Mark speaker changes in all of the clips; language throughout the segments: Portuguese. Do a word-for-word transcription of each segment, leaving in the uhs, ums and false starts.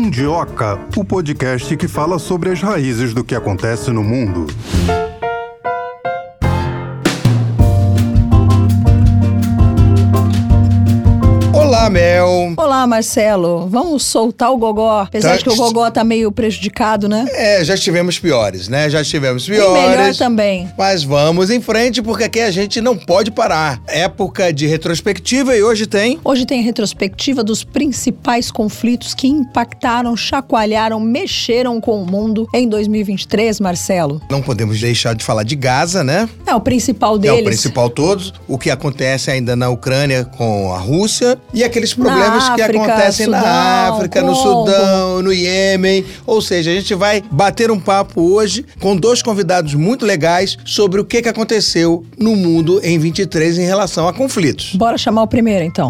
Speaker 1: Mundioca, o podcast que fala sobre as raízes do que acontece no mundo.
Speaker 2: Olá, Mel.
Speaker 3: Olá, Marcelo. Vamos soltar o gogó, apesar
Speaker 2: Tá-
Speaker 3: de que o gogó tá meio prejudicado, né?
Speaker 2: É, já tivemos piores, né? Já tivemos
Speaker 3: E
Speaker 2: piores.
Speaker 3: melhor também.
Speaker 2: Mas vamos em frente, porque aqui a gente não pode parar. Época de retrospectiva e hoje tem...
Speaker 3: Hoje tem a retrospectiva dos principais conflitos que impactaram, chacoalharam, mexeram com o mundo em dois mil e vinte e três, Marcelo.
Speaker 2: Não podemos deixar de falar de Gaza, né?
Speaker 3: É o principal
Speaker 2: É
Speaker 3: deles.
Speaker 2: o principal todos. O que acontece ainda na Ucrânia com a Rússia. E aqueles problemas
Speaker 3: Na
Speaker 2: que
Speaker 3: África,
Speaker 2: acontecem
Speaker 3: Sudão,
Speaker 2: na África, no
Speaker 3: Congo.
Speaker 2: Sudão, no Iêmen. Ou seja, a gente vai bater um papo hoje com dois convidados muito legais sobre o que que aconteceu no mundo em vinte e três em relação a conflitos.
Speaker 3: Bora chamar o primeiro, então.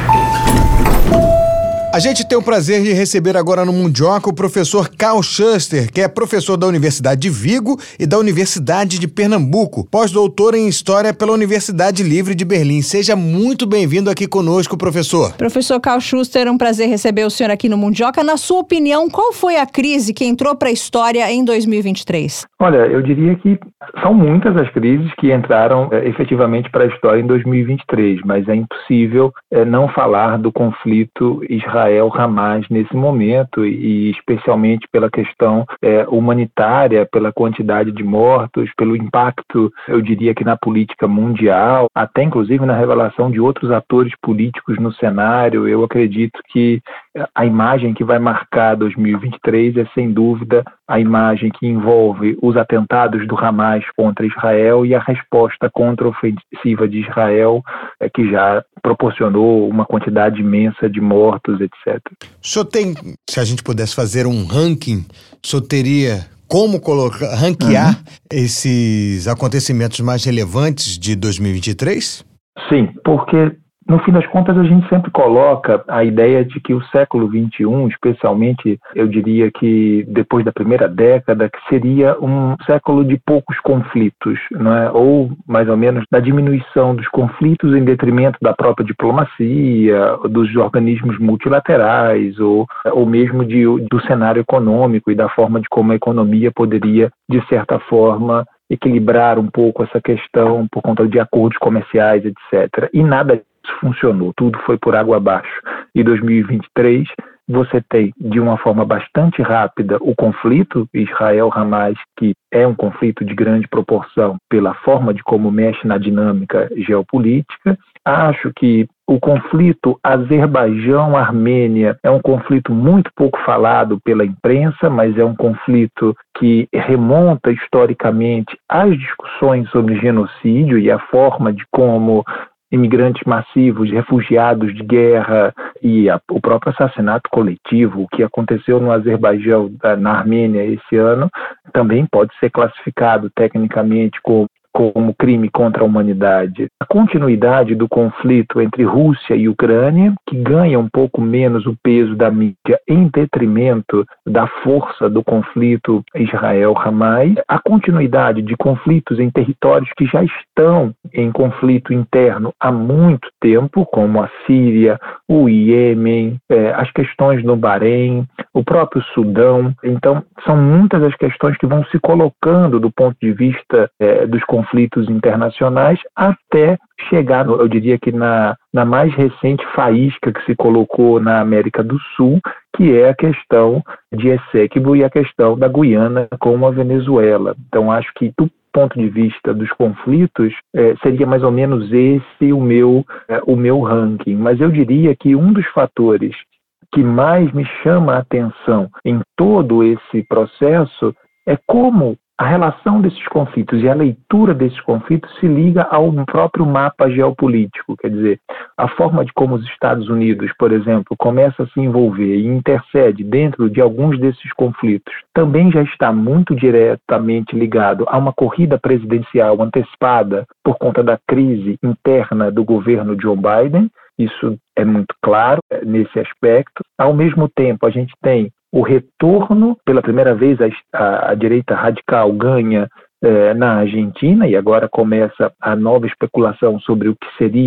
Speaker 2: A gente tem o prazer de receber agora no Mundioca o professor Carl Schuster, que é professor da Universidade de Vigo e da Universidade de Pernambuco, pós-doutor em História pela Universidade Livre de Berlim. Seja muito bem-vindo aqui conosco, professor.
Speaker 3: Professor Carl Schuster, um prazer receber o senhor aqui no Mundioca. Na sua opinião, qual foi a crise que entrou para a história em dois mil e vinte e três?
Speaker 4: Olha, eu diria que são muitas as crises que entraram é, efetivamente para a história em dois mil e vinte e três, mas é impossível é, não falar do conflito Israel-Hamas nesse momento, e especialmente pela questão é, humanitária, pela quantidade de mortos, pelo impacto, eu diria que na política mundial, até inclusive na revelação de outros atores políticos no cenário. Eu acredito que a imagem que vai marcar dois mil e vinte e três é, sem dúvida, a imagem que envolve os atentados do Hamas contra Israel e a resposta contra-ofensiva de Israel, é, que já proporcionou uma quantidade imensa de mortos, etcétera.
Speaker 2: O senhor tem, se a gente pudesse fazer um ranking, o senhor teria como colocar, ranquear uhum. esses acontecimentos mais relevantes de dois mil e vinte e três?
Speaker 4: Sim, porque no fim das contas, a gente sempre coloca a ideia de que o século vinte e um, especialmente, eu diria que depois da primeira década, que seria um século de poucos conflitos, não é? Ou, mais ou menos, da diminuição dos conflitos em detrimento da própria diplomacia, dos organismos multilaterais, ou, ou mesmo de, do cenário econômico e da forma de como a economia poderia, de certa forma, equilibrar um pouco essa questão por conta de acordos comerciais, etcétera. E nada disso funcionou, tudo foi por água abaixo. E dois mil e vinte e três, você tem, de uma forma bastante rápida, o conflito Israel-Hamas, que é um conflito de grande proporção pela forma de como mexe na dinâmica geopolítica. Acho que o conflito Azerbaijão-Armênia é um conflito muito pouco falado pela imprensa, mas é um conflito que remonta historicamente às discussões sobre genocídio e a forma de como imigrantes massivos, refugiados de guerra e a, o próprio assassinato coletivo, o que aconteceu no Azerbaijão, na Armênia esse ano, também pode ser classificado tecnicamente como como crime contra a humanidade. A continuidade do conflito entre Rússia e Ucrânia, que ganha um pouco menos o peso da mídia em detrimento da força do conflito Israel-Hamas. A continuidade de conflitos em territórios que já estão em conflito interno há muito tempo, como a Síria, o Iêmen, é, as questões no Bahrein, o próprio Sudão. Então, são muitas as questões que vão se colocando do ponto de vista é, dos conflitos conflitos internacionais, até chegar, eu diria que na, na mais recente faísca que se colocou na América do Sul, que é a questão de Essequibo e a questão da Guiana com a Venezuela. Então, acho que do ponto de vista dos conflitos, eh, seria mais ou menos esse o meu, eh, o meu ranking. Mas eu diria que um dos fatores que mais me chama a atenção em todo esse processo é como a relação desses conflitos e a leitura desses conflitos se liga ao próprio mapa geopolítico. Quer dizer, a forma de como os Estados Unidos, por exemplo, começa a se envolver e intercede dentro de alguns desses conflitos também já está muito diretamente ligado a uma corrida presidencial antecipada por conta da crise interna do governo Joe Biden. Isso é muito claro nesse aspecto. Ao mesmo tempo, a gente tem o retorno, pela primeira vez, a, a, a direita radical ganha eh, na Argentina, e agora começa a nova especulação sobre o que seria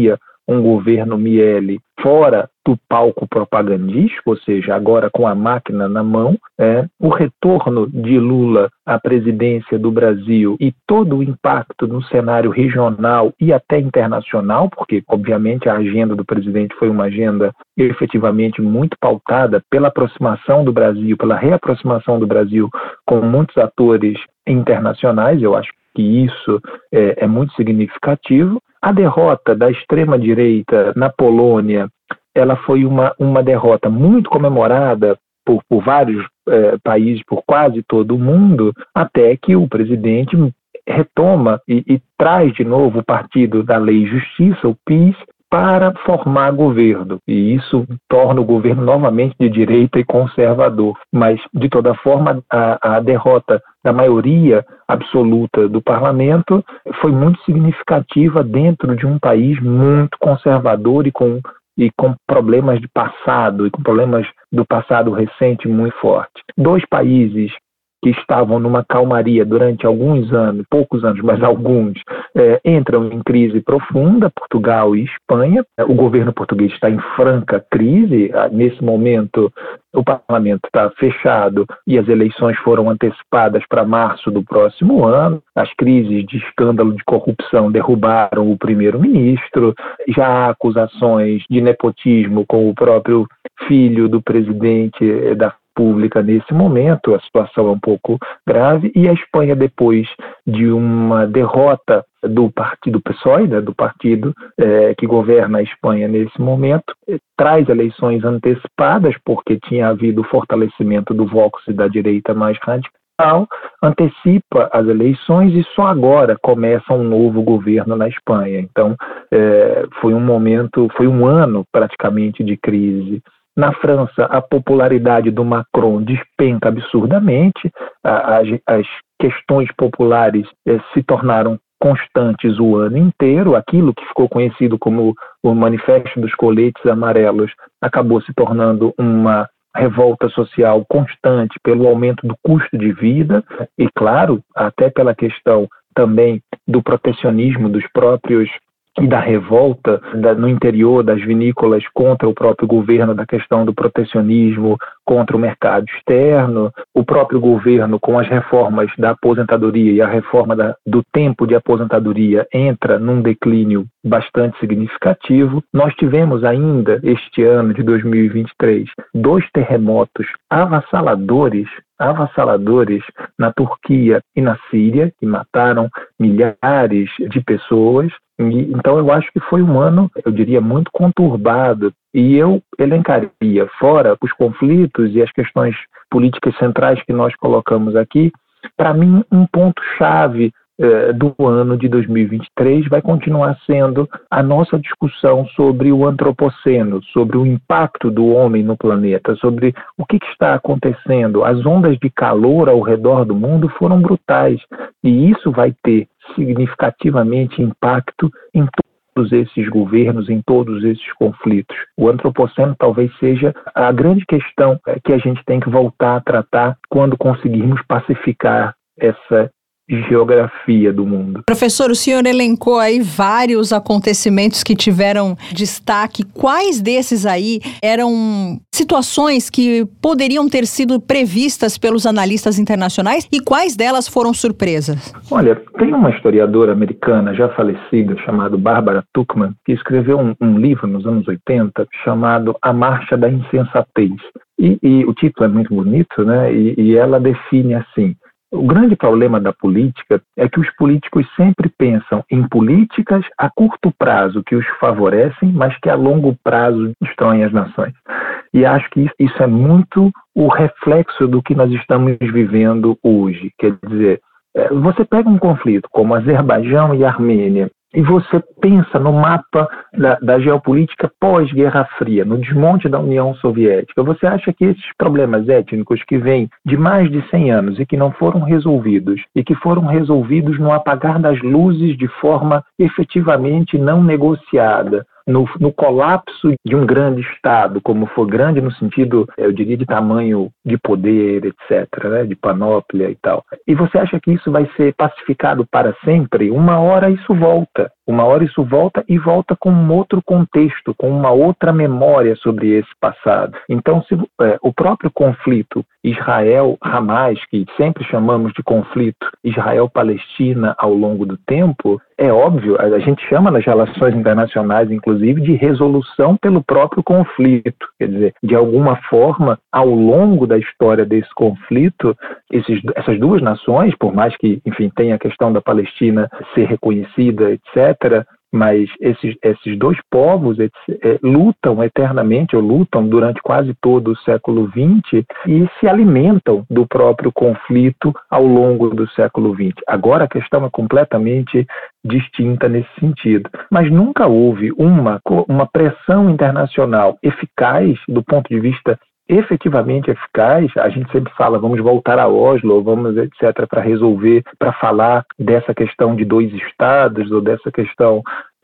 Speaker 4: um governo Miele fora do palco propagandístico, ou seja, agora com a máquina na mão, é, o retorno de Lula à presidência do Brasil e todo o impacto no cenário regional e até internacional, porque, obviamente, a agenda do presidente foi uma agenda efetivamente muito pautada pela aproximação do Brasil, pela reaproximação do Brasil com muitos atores internacionais. Eu acho que isso é, é muito significativo. A derrota da extrema-direita na Polônia, ela foi uma, uma derrota muito comemorada por, por vários é, países, por quase todo o mundo, até que o presidente retoma e, e traz de novo o Partido da Lei e Justiça, o P I S, para formar governo. E isso torna o governo novamente de direita e conservador. Mas, de toda forma, a, a derrota da maioria absoluta do parlamento foi muito significativa dentro de um país muito conservador e com, e com problemas de passado, e com problemas do passado recente muito forte. Dois países que estavam numa calmaria durante alguns anos, poucos anos, mas alguns, é, entram em crise profunda, Portugal e Espanha. O governo português está em franca crise. Nesse momento, o parlamento está fechado e as eleições foram antecipadas para março do próximo ano. As crises de escândalo de corrupção derrubaram o primeiro-ministro. Já há acusações de nepotismo com o próprio filho do presidente da pública nesse momento. A situação é um pouco grave, e a Espanha, depois de uma derrota do partido P SOE, né, do partido eh, que governa a Espanha nesse momento, eh, traz eleições antecipadas, porque tinha havido fortalecimento do Vox e da direita mais radical, antecipa as eleições e só agora começa um novo governo na Espanha. Então, eh, foi um momento, foi um ano praticamente de crise. Na França, a popularidade do Macron despenca absurdamente, as, as questões populares eh, se tornaram constantes o ano inteiro. Aquilo que ficou conhecido como o Manifesto dos Coletes Amarelos acabou se tornando uma revolta social constante pelo aumento do custo de vida e, claro, até pela questão também do protecionismo dos próprios e da revolta da, no interior das vinícolas contra o próprio governo, da questão do protecionismo contra o mercado externo, o próprio governo com as reformas da aposentadoria e a reforma da, do tempo de aposentadoria entra num declínio bastante significativo. Nós tivemos ainda este ano de dois mil e vinte e três dois terremotos avassaladores avassaladores na Turquia e na Síria, que mataram milhares de pessoas. E, então eu acho que foi um ano, eu diria, muito conturbado, e eu elencaria, fora os conflitos e as questões políticas centrais que nós colocamos aqui, para mim um ponto-chave eh, do ano de dois mil e vinte e três vai continuar sendo a nossa discussão sobre o antropoceno, sobre o impacto do homem no planeta, sobre o que, que está acontecendo. As ondas de calor ao redor do mundo foram brutais, e isso vai ter significativamente impacto em todos esses governos, em todos esses conflitos. O antropoceno talvez seja a grande questão que a gente tem que voltar a tratar quando conseguirmos pacificar essa geografia do mundo.
Speaker 3: Professor, o senhor elencou aí vários acontecimentos que tiveram destaque. Quais desses aí eram situações que poderiam ter sido previstas pelos analistas internacionais e quais delas foram surpresas?
Speaker 4: Olha, tem uma historiadora americana já falecida chamada Barbara Tuchman, que escreveu um, um livro nos anos oitenta chamado A Marcha da Insensatez. E, e o título é muito bonito, né? E, e ela define assim: o grande problema da política é que os políticos sempre pensam em políticas a curto prazo que os favorecem, mas que a longo prazo destroem as nações. E acho que isso é muito o reflexo do que nós estamos vivendo hoje. Quer dizer, você pega um conflito como Azerbaijão e Armênia, e você pensa no mapa da, da geopolítica pós-Guerra Fria, no desmonte da União Soviética. Você acha que esses problemas étnicos que vêm de mais de cem anos e que não foram resolvidos, e que foram resolvidos no apagar das luzes de forma efetivamente não negociada, no, no colapso de um grande Estado, como for grande no sentido, eu diria, de tamanho de poder, etcétera, né, de panóplia e tal. E você acha que isso vai ser pacificado para sempre? Uma hora isso volta. Uma hora isso volta e volta com um outro contexto, com uma outra memória sobre esse passado. Então, se, é, o próprio conflito Israel-Hamas, que sempre chamamos de conflito Israel-Palestina ao longo do tempo, é óbvio, a gente chama nas relações internacionais, inclusive, de resolução pelo próprio conflito. Quer dizer, de alguma forma, ao longo da história desse conflito, esses, essas duas nações, por mais que, enfim, tenha a questão da Palestina ser reconhecida, etcétera, mas esses, esses dois povos é, lutam eternamente, ou lutam durante quase todo o século vinte e se alimentam do próprio conflito ao longo do século vinte. Agora a questão é completamente distinta nesse sentido. Mas nunca houve uma, uma pressão internacional eficaz do ponto de vista efetivamente eficaz. A gente sempre fala, vamos voltar a Oslo, vamos, etcétera, para resolver, para falar dessa questão de dois estados, ou dessa questão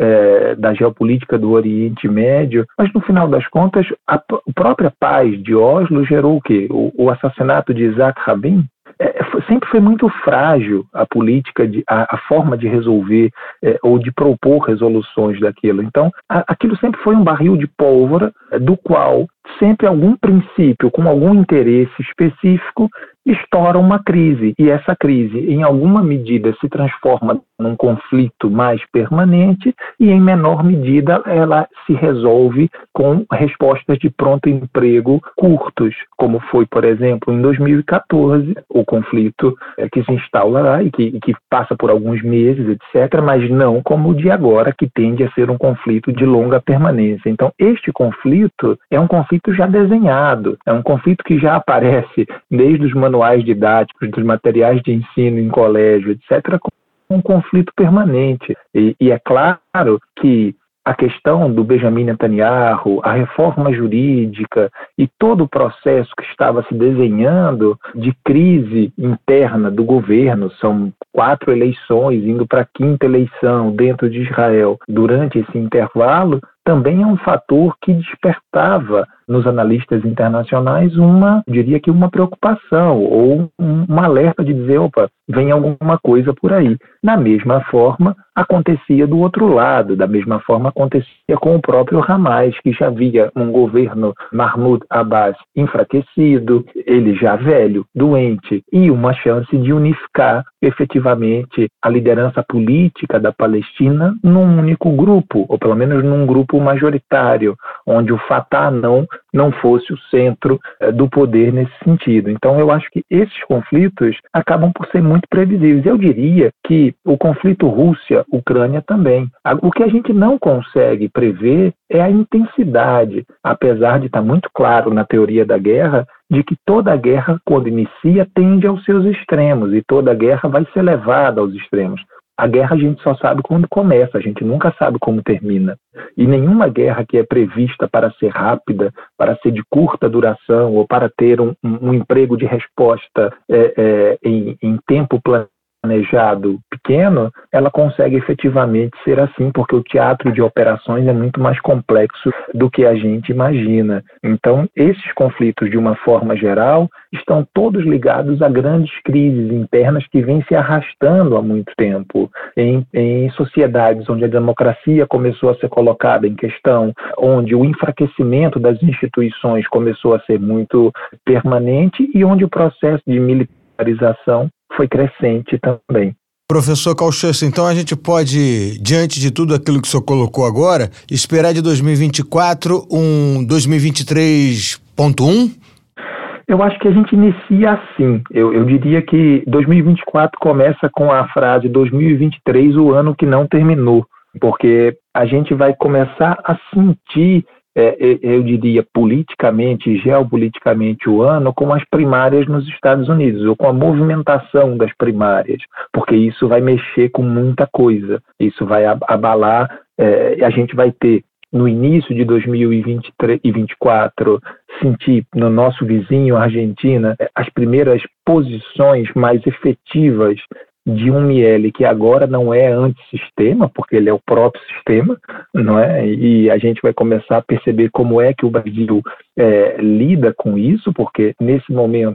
Speaker 4: é, da geopolítica do Oriente Médio, mas no final das contas, a, a própria paz de Oslo gerou o quê? O, o assassinato de Isaac Rabin. É, sempre foi muito frágil a política, de, a, a forma de resolver é, ou de propor resoluções daquilo. Então, a, aquilo sempre foi um barril de pólvora, é, do qual sempre algum princípio, com algum interesse específico, estoura uma crise. E essa crise, em alguma medida, se transforma num conflito mais permanente e, em menor medida, ela se resolve com respostas de pronto emprego curtos, como foi, por exemplo, em dois mil e catorze, o conflito é, que se instala lá e que, e que passa por alguns meses, etcétera, mas não como o de agora, que tende a ser um conflito de longa permanência. Então, este conflito é um conflito já desenhado, é um conflito que já aparece desde os manuais didáticos, dos materiais de ensino em colégio, etcétera, como um conflito permanente. E, e é claro que a questão do Benjamin Netanyahu, a reforma jurídica e todo o processo que estava se desenhando de crise interna do governo, são quatro eleições, indo para a quinta eleição dentro de Israel, durante esse intervalo, também é um fator que despertava nos analistas internacionais uma, diria que uma preocupação ou um, um alerta de dizer, opa, vem alguma coisa por aí. Da mesma forma, acontecia do outro lado, da mesma forma acontecia com o próprio Hamas, que já via um governo Mahmoud Abbas enfraquecido, ele já velho, doente, e uma chance de unificar efetivamente a liderança política da Palestina num único grupo, ou pelo menos num grupo majoritário, onde o Fatah não, não fosse o centro eh, do poder nesse sentido. Então eu acho que esses conflitos acabam por ser muito previsíveis. Eu diria que o conflito Rússia-Ucrânia também. O que a gente não consegue prever é a intensidade, apesar de estar muito claro na teoria da guerra, de que toda guerra, quando inicia, tende aos seus extremos, e toda guerra vai ser levada aos extremos. A guerra a gente só sabe quando começa, a gente nunca sabe como termina. E nenhuma guerra que é prevista para ser rápida, para ser de curta duração, ou para ter um, um, um emprego de resposta é, é, em, em tempo planejado pequeno, ela consegue efetivamente ser assim, porque o teatro de operações é muito mais complexo do que a gente imagina. Então, esses conflitos, de uma forma geral, estão todos ligados a grandes crises internas que vêm se arrastando há muito tempo. Em, em sociedades onde a democracia começou a ser colocada em questão, onde o enfraquecimento das instituições começou a ser muito permanente e onde o processo de militarização foi crescente também.
Speaker 2: Professor Carl Schuster, então a gente pode, diante de tudo aquilo que o senhor colocou agora, esperar de dois mil e vinte e quatro um dois mil e vinte e três ponto um?
Speaker 4: Eu acho que a gente inicia assim. Eu, eu diria que dois mil e vinte e quatro começa com a frase dois mil e vinte e três, o ano que não terminou, porque a gente vai começar a sentir, é, eu diria, politicamente, geopoliticamente, o ano com as primárias nos Estados Unidos, ou com a movimentação das primárias, porque isso vai mexer com muita coisa, isso vai abalar, é, a gente vai ter, no início de dois mil e vinte e quatro, sentir no nosso vizinho, a Argentina, as primeiras posições mais efetivas de um Miele que agora não é antissistema, porque ele é o próprio sistema, não é? E a gente vai começar a perceber como é que o Brasil é, lida com isso, porque nesse momento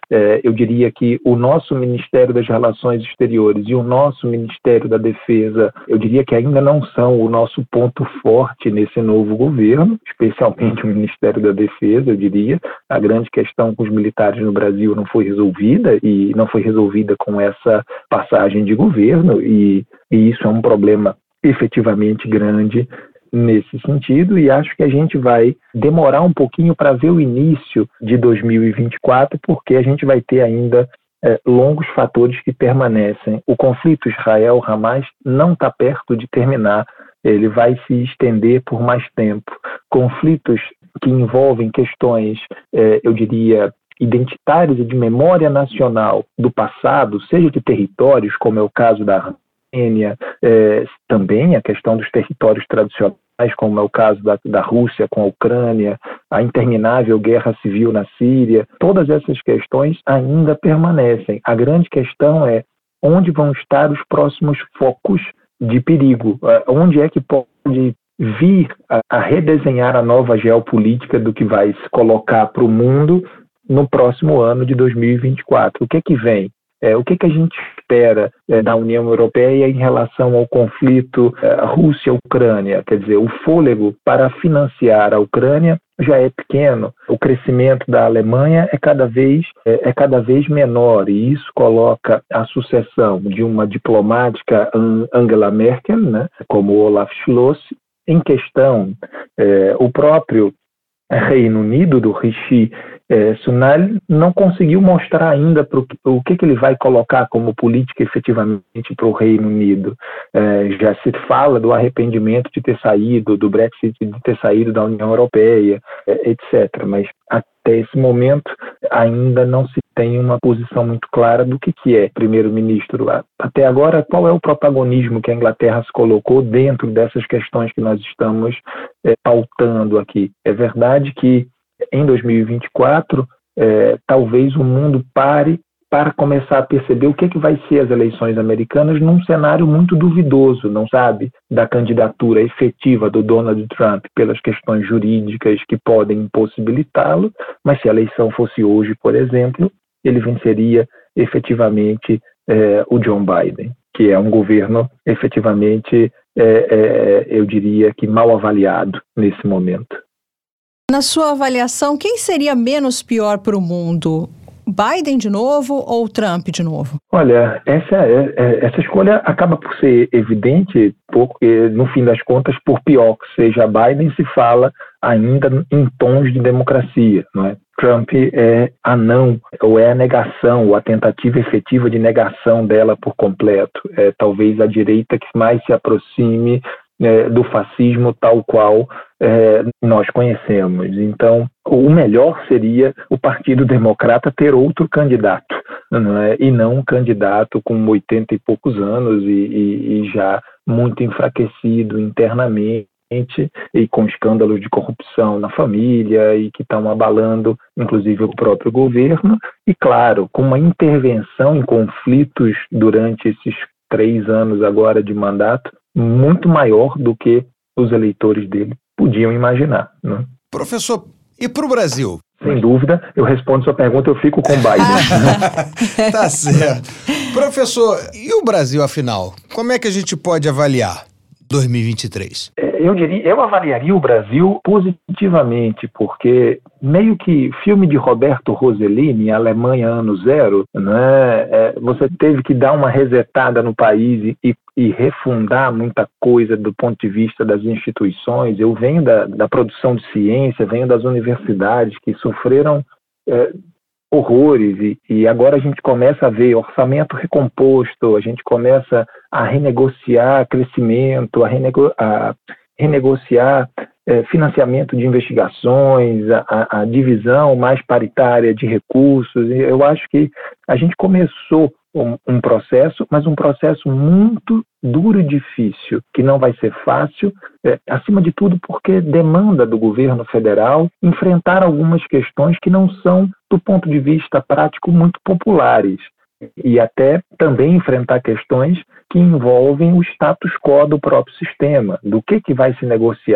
Speaker 4: é, eu diria que o nosso Ministério das Relações Exteriores e o nosso Ministério da Defesa, eu diria que ainda não são o nosso ponto forte nesse novo governo, especialmente o Ministério da Defesa, eu diria. A grande questão com os militares no Brasil não foi resolvida e não foi resolvida com essa passagem de governo e, e isso é um problema efetivamente grande nesse sentido, e acho que a gente vai demorar um pouquinho para ver o início de dois mil e vinte e quatro, porque a gente vai ter ainda é, longos fatores que permanecem. O conflito Israel-Hamas não está perto de terminar, ele vai se estender por mais tempo. Conflitos que envolvem questões, é, eu diria, identitárias e de memória nacional do passado, seja de territórios, como é o caso da Armênia, é, também a questão dos territórios tradicionais, como é o caso da, da Rússia com a Ucrânia, a interminável guerra civil na Síria, todas essas questões ainda permanecem. A grande questão é onde vão estar os próximos focos de perigo, onde é que pode vir a, a redesenhar a nova geopolítica do que vai se colocar para o mundo no próximo ano de dois mil e vinte e quatro. O que é que vem? É, o que, que a gente espera é, da União Europeia em relação ao conflito é, Rússia-Ucrânia? Quer dizer, o fôlego para financiar a Ucrânia já é pequeno. O crescimento da Alemanha é cada vez, é, é cada vez menor, e isso coloca a sucessão de uma diplomática Angela Merkel, né, como Olaf Scholz, em questão. É, o próprio Reino Unido, do Rishi É, Sunak, não conseguiu mostrar ainda pro, o que, que ele vai colocar como política efetivamente para o Reino Unido. É, já se fala do arrependimento de ter saído, do Brexit, de ter saído da União Europeia, é, etcétera. Mas até esse momento ainda não se tem uma posição muito clara do que, que é primeiro-ministro. Até agora, qual é o protagonismo que a Inglaterra se colocou dentro dessas questões que nós estamos é, pautando aqui? É verdade que em dois mil e vinte e quatro, é, talvez o mundo pare para começar a perceber o que, que vai ser as eleições americanas num cenário muito duvidoso, não sabe, da candidatura efetiva do Donald Trump pelas questões jurídicas que podem impossibilitá-lo, mas se a eleição fosse hoje, por exemplo, ele venceria efetivamente é, o Joe Biden, que é um governo efetivamente, é, é, eu diria que mal avaliado nesse momento.
Speaker 3: Na sua avaliação, quem seria menos pior para o mundo? Biden de novo ou Trump de novo?
Speaker 4: Olha, essa, essa escolha acaba por ser evidente, porque, no fim das contas, por pior que seja Biden, se fala ainda em tons de democracia, não é? Trump é a não, ou é a negação, ou a tentativa efetiva de negação dela por completo. É talvez a direita que mais se aproxime É, do fascismo tal qual é, nós conhecemos. Então, o melhor seria o Partido Democrata ter outro candidato, não é? E não um candidato com oitenta e poucos anos e, e, e já muito enfraquecido internamente e com escândalos de corrupção na família e que estão abalando, inclusive, o próprio governo. E, claro, com uma intervenção em conflitos durante esses três anos agora de mandato, muito maior do que os eleitores dele podiam imaginar, né?
Speaker 2: Professor, e para o Brasil?
Speaker 4: Sem dúvida, eu respondo sua pergunta, eu fico com Biden.
Speaker 2: Tá certo. Professor, e o Brasil, afinal? Como é que a gente pode avaliar dois mil e vinte e três?
Speaker 4: Eu diria, eu avaliaria o Brasil positivamente, porque meio que filme de Roberto Rossellini, Alemanha Ano Zero, né? É, você teve que dar uma resetada no país e, e refundar muita coisa do ponto de vista das instituições. Eu venho da, da produção de ciência, venho das universidades que sofreram é, horrores e, e agora a gente começa a ver orçamento recomposto, a gente começa a renegociar crescimento, a, renego, a renegociar é, financiamento de investigações, a, a divisão mais paritária de recursos. E eu acho que a gente começou um, um processo, mas um processo muito duro e difícil, que não vai ser fácil, é, acima de tudo porque demanda do governo federal enfrentar algumas questões que não são, do ponto de vista prático, muito populares. E até também enfrentar questões que envolvem o status quo do próprio sistema, do que, que vai se negociar.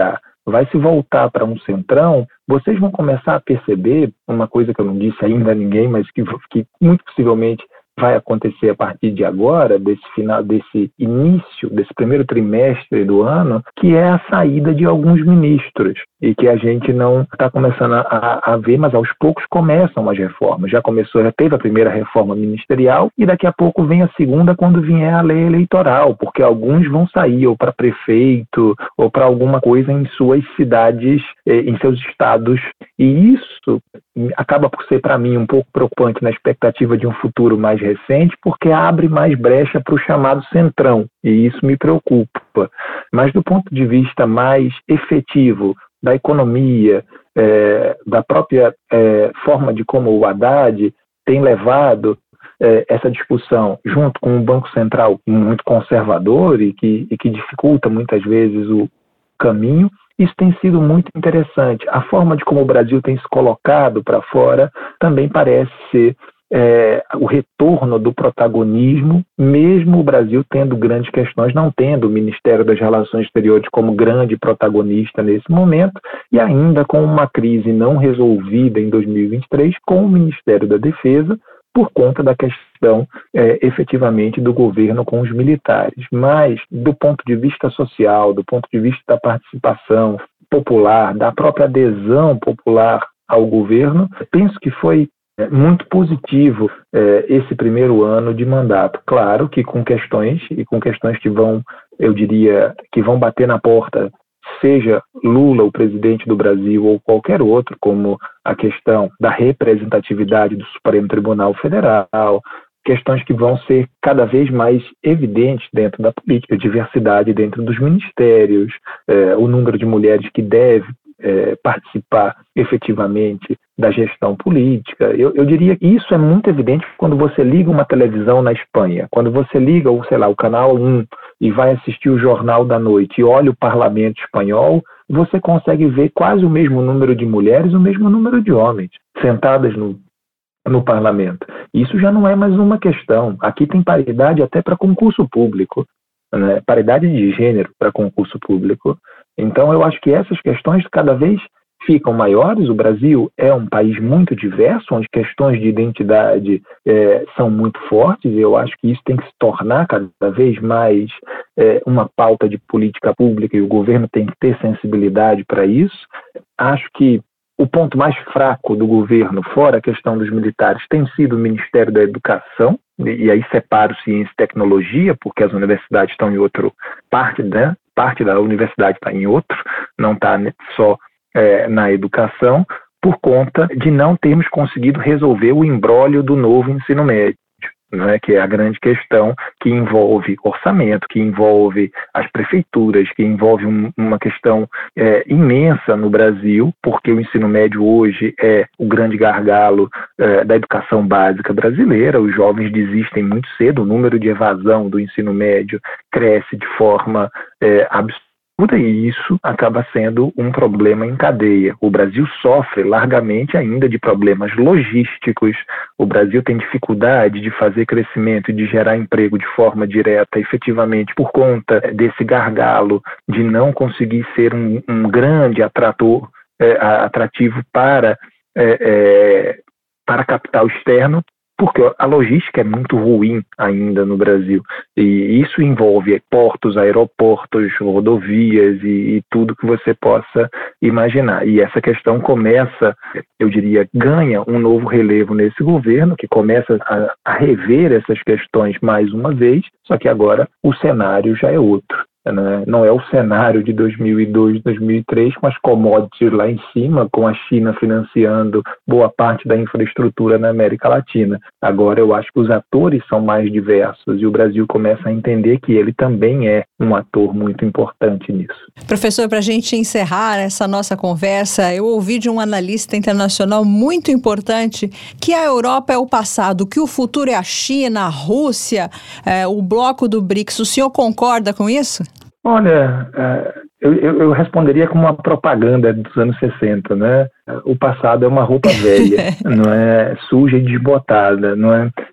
Speaker 4: vai se voltar para um centrão, vocês vão começar a perceber uma coisa que eu não disse ainda a ninguém, mas que, que muito possivelmente vai acontecer a partir de agora, desse final, desse início, desse primeiro trimestre do ano, que é a saída de alguns ministros, e que a gente não está começando a, a ver, mas aos poucos começam as reformas. Já começou, já teve a primeira reforma ministerial, e daqui a pouco vem a segunda quando vier a lei eleitoral, porque alguns vão sair ou para prefeito, ou para alguma coisa em suas cidades, em seus estados, e isso acaba por ser, para mim, um pouco preocupante na expectativa de um futuro mais recente, porque abre mais brecha para o chamado centrão, e isso me preocupa. Mas do ponto de vista mais efetivo da economia, é, da própria é, forma de como o Haddad tem levado é, essa discussão junto com um Banco Central muito conservador e que, e que dificulta muitas vezes o caminho, isso tem sido muito interessante. A forma de como o Brasil tem se colocado para fora também parece ser é, o retorno do protagonismo, mesmo o Brasil tendo grandes questões, não tendo o Ministério das Relações Exteriores como grande protagonista nesse momento, e ainda com uma crise não resolvida em dois mil e vinte e três com o Ministério da Defesa, por conta da questão, é, efetivamente, do governo com os militares. Mas, do ponto de vista social, do ponto de vista da participação popular, da própria adesão popular ao governo, penso que foi é, muito positivo é, esse primeiro ano de mandato. Claro que com questões, e com questões que vão, eu diria, que vão bater na porta, seja Lula, o presidente do Brasil, ou qualquer outro, como a questão da representatividade do Supremo Tribunal Federal, questões que vão ser cada vez mais evidentes dentro da política, diversidade dentro dos ministérios, eh, o número de mulheres que deve eh, participar efetivamente da gestão política. Eu, eu diria que isso é muito evidente quando você liga uma televisão na Espanha, quando você liga o, sei lá, o canal um e vai assistir o Jornal da Noite e olha o parlamento espanhol, você consegue ver quase o mesmo número de mulheres, o mesmo número de homens sentadas no, no parlamento. Isso já não é mais uma questão. Aqui tem paridade até para concurso público, né? Paridade de gênero para concurso público. Então, eu acho que essas questões cada vez ficam maiores. O Brasil é um país muito diverso, onde questões de identidade é, são muito fortes, e eu acho que isso tem que se tornar cada vez mais é, uma pauta de política pública, e o governo tem que ter sensibilidade para isso. Acho que o ponto mais fraco do governo, fora a questão dos militares, tem sido o Ministério da Educação, e aí separo ciência e tecnologia, porque as universidades estão em outro, parte, né? parte da universidade está em outro, não está só É, na educação, por conta de não termos conseguido resolver o imbróglio do novo ensino médio, né, que é a grande questão que envolve orçamento, que envolve as prefeituras, que envolve um, uma questão é, imensa no Brasil, porque o ensino médio hoje é o grande gargalo é, da educação básica brasileira. Os jovens desistem muito cedo, o número de evasão do ensino médio cresce de forma é, absurda, e isso acaba sendo um problema em cadeia. O Brasil sofre largamente ainda de problemas logísticos. O Brasil tem dificuldade de fazer crescimento e de gerar emprego de forma direta, efetivamente, por conta desse gargalo de não conseguir ser um, um grande atrator, é, atrativo para, é, é, para capital externo, porque a logística é muito ruim ainda no Brasil, e isso envolve portos, aeroportos, rodovias e, e tudo que você possa imaginar. E essa questão começa, eu diria, ganha um novo relevo nesse governo, que começa a, a rever essas questões mais uma vez, só que agora o cenário já é outro. Né? Não é o cenário de dois mil e dois, dois mil e três, com as commodities lá em cima, com a China financiando boa parte da infraestrutura na América Latina. Agora eu acho que os atores são mais diversos e o Brasil começa a entender que ele também é um ator muito importante nisso.
Speaker 3: Professor, para a gente encerrar essa nossa conversa, eu ouvi de um analista internacional muito importante que a Europa é o passado, que o futuro é a China, a Rússia, é, o bloco do BRICS. O senhor concorda com isso?
Speaker 4: Olha, eu, eu responderia com uma propaganda dos anos sessenta, né? O passado é uma roupa velha, não é, suja e desbotada, não é?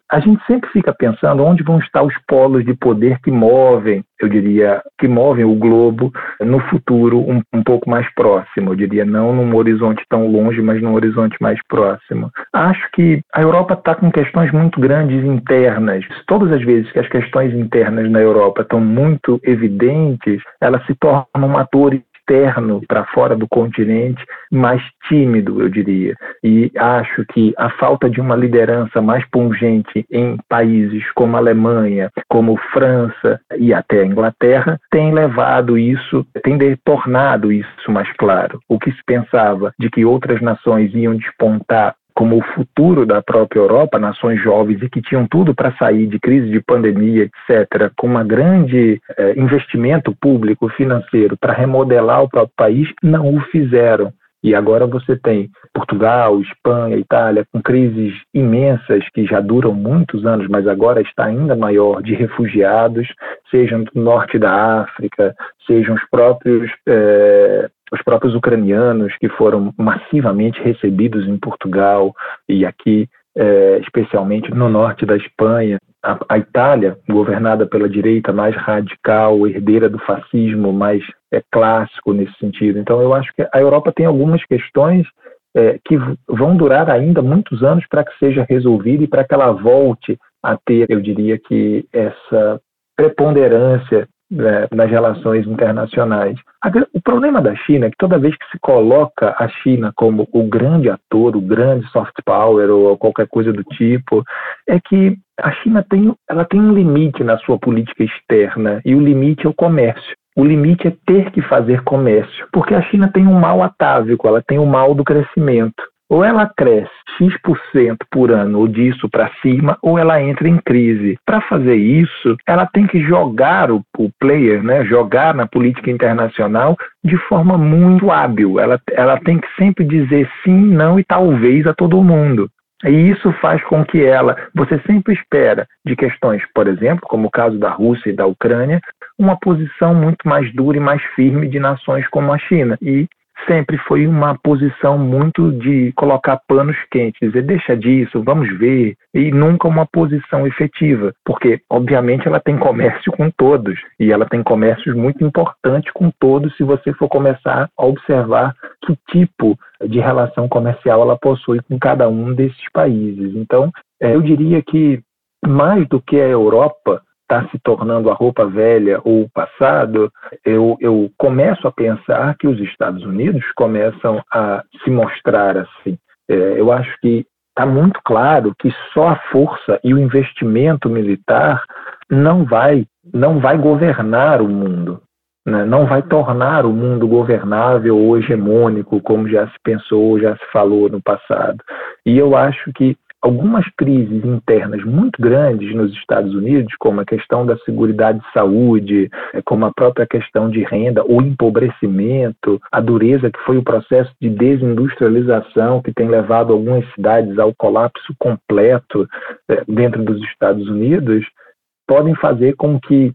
Speaker 4: a gente sempre fica pensando onde vão estar os polos de poder que movem, eu diria, que movem o globo no futuro um, um pouco mais próximo, eu diria, não num horizonte tão longe, mas num horizonte mais próximo. Acho que a Europa está com questões muito grandes internas. Todas as vezes que as questões internas na Europa estão muito evidentes, elas se tornam um ator externo para fora do continente, mais tímido, eu diria. E acho que a falta de uma liderança mais pungente em países como a Alemanha, como França e até a Inglaterra, tem levado isso, tem tornado isso mais claro. O que se pensava de que outras nações iam despontar como o futuro da própria Europa, nações jovens e que tinham tudo para sair de crise de pandemia, etcétera, com um grande eh, investimento público financeiro para remodelar o próprio país, não o fizeram. E agora você tem Portugal, Espanha, Itália, com crises imensas que já duram muitos anos, mas agora está ainda maior, de refugiados, sejam do norte da África, sejam os próprios... Eh, os próprios ucranianos que foram massivamente recebidos em Portugal e aqui, é, especialmente no norte da Espanha. A, a Itália, governada pela direita mais radical, herdeira do fascismo mais é, clássico nesse sentido. Então, eu acho que a Europa tem algumas questões é, que vão durar ainda muitos anos para que seja resolvida e para que ela volte a ter, eu diria que, essa preponderância É, nas relações internacionais. O problema da China é que toda vez que se coloca a China como o grande ator, o grande soft power ou qualquer coisa do tipo, é que a China tem, ela tem um limite na sua política externa e o limite é o comércio. O limite é ter que fazer comércio, porque a China tem um mal atávico, ela tem o mal do crescimento. Ou ela cresce X por cento por ano, ou disso para cima, ou ela entra em crise. Para fazer isso, ela tem que jogar o, o player, né, jogar na política internacional de forma muito hábil. Ela, ela tem que sempre dizer sim, não e talvez a todo mundo. E isso faz com que ela, você sempre espera de questões, por exemplo, como o caso da Rússia e da Ucrânia, uma posição muito mais dura e mais firme de nações como a China. E sempre foi uma posição muito de colocar panos quentes, dizer, deixa disso, vamos ver, e nunca uma posição efetiva, porque, obviamente, ela tem comércio com todos, e ela tem comércios muito importantes com todos, se você for começar a observar que tipo de relação comercial ela possui com cada um desses países. Então, eu diria que, mais do que a Europa está se tornando a roupa velha ou o passado, eu, eu começo a pensar que os Estados Unidos começam a se mostrar assim. É, eu acho que está muito claro que só a força e o investimento militar não vai, não vai governar o mundo, né? Não vai tornar o mundo governável ou hegemônico, como já se pensou, já se falou no passado. E eu acho que algumas crises internas muito grandes nos Estados Unidos, como a questão da seguridade de saúde, como a própria questão de renda, o empobrecimento, a dureza que foi o processo de desindustrialização que tem levado algumas cidades ao colapso completo dentro dos Estados Unidos, podem fazer com que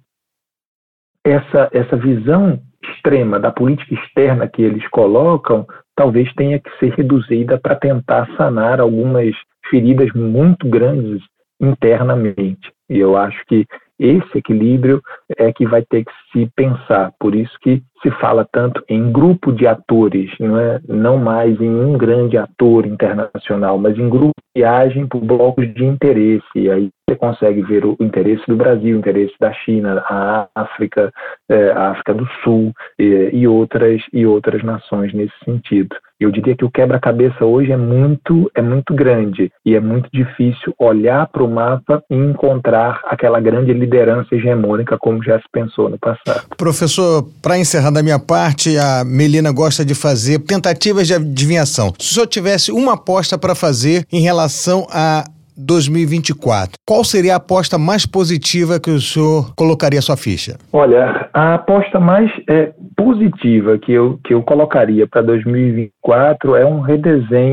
Speaker 4: essa, essa visão extrema da política externa que eles colocam talvez tenha que ser reduzida para tentar sanar algumas feridas muito grandes internamente. E eu acho que esse equilíbrio é que vai ter que se pensar. Por isso que se fala tanto em grupo de atores, não é? Não mais em um grande ator internacional, mas em grupos que agem por blocos de interesse. E aí você consegue ver o interesse do Brasil, o interesse da China, a África, a África do Sul e, e, outras, e outras nações nesse sentido. Eu diria que o quebra-cabeça hoje é muito, é muito grande e é muito difícil olhar para o mapa e encontrar aquela grande liderança hegemônica como já se pensou no passado.
Speaker 2: Professor, para encerrar da minha parte, a Melina gosta de fazer tentativas de adivinhação. Se o senhor tivesse uma aposta para fazer em relação a dois mil e vinte e quatro, qual seria a aposta mais positiva que o senhor colocaria sua ficha?
Speaker 4: Olha, a aposta mais é, positiva que eu, que eu colocaria para dois mil e vinte e quatro é um redesenho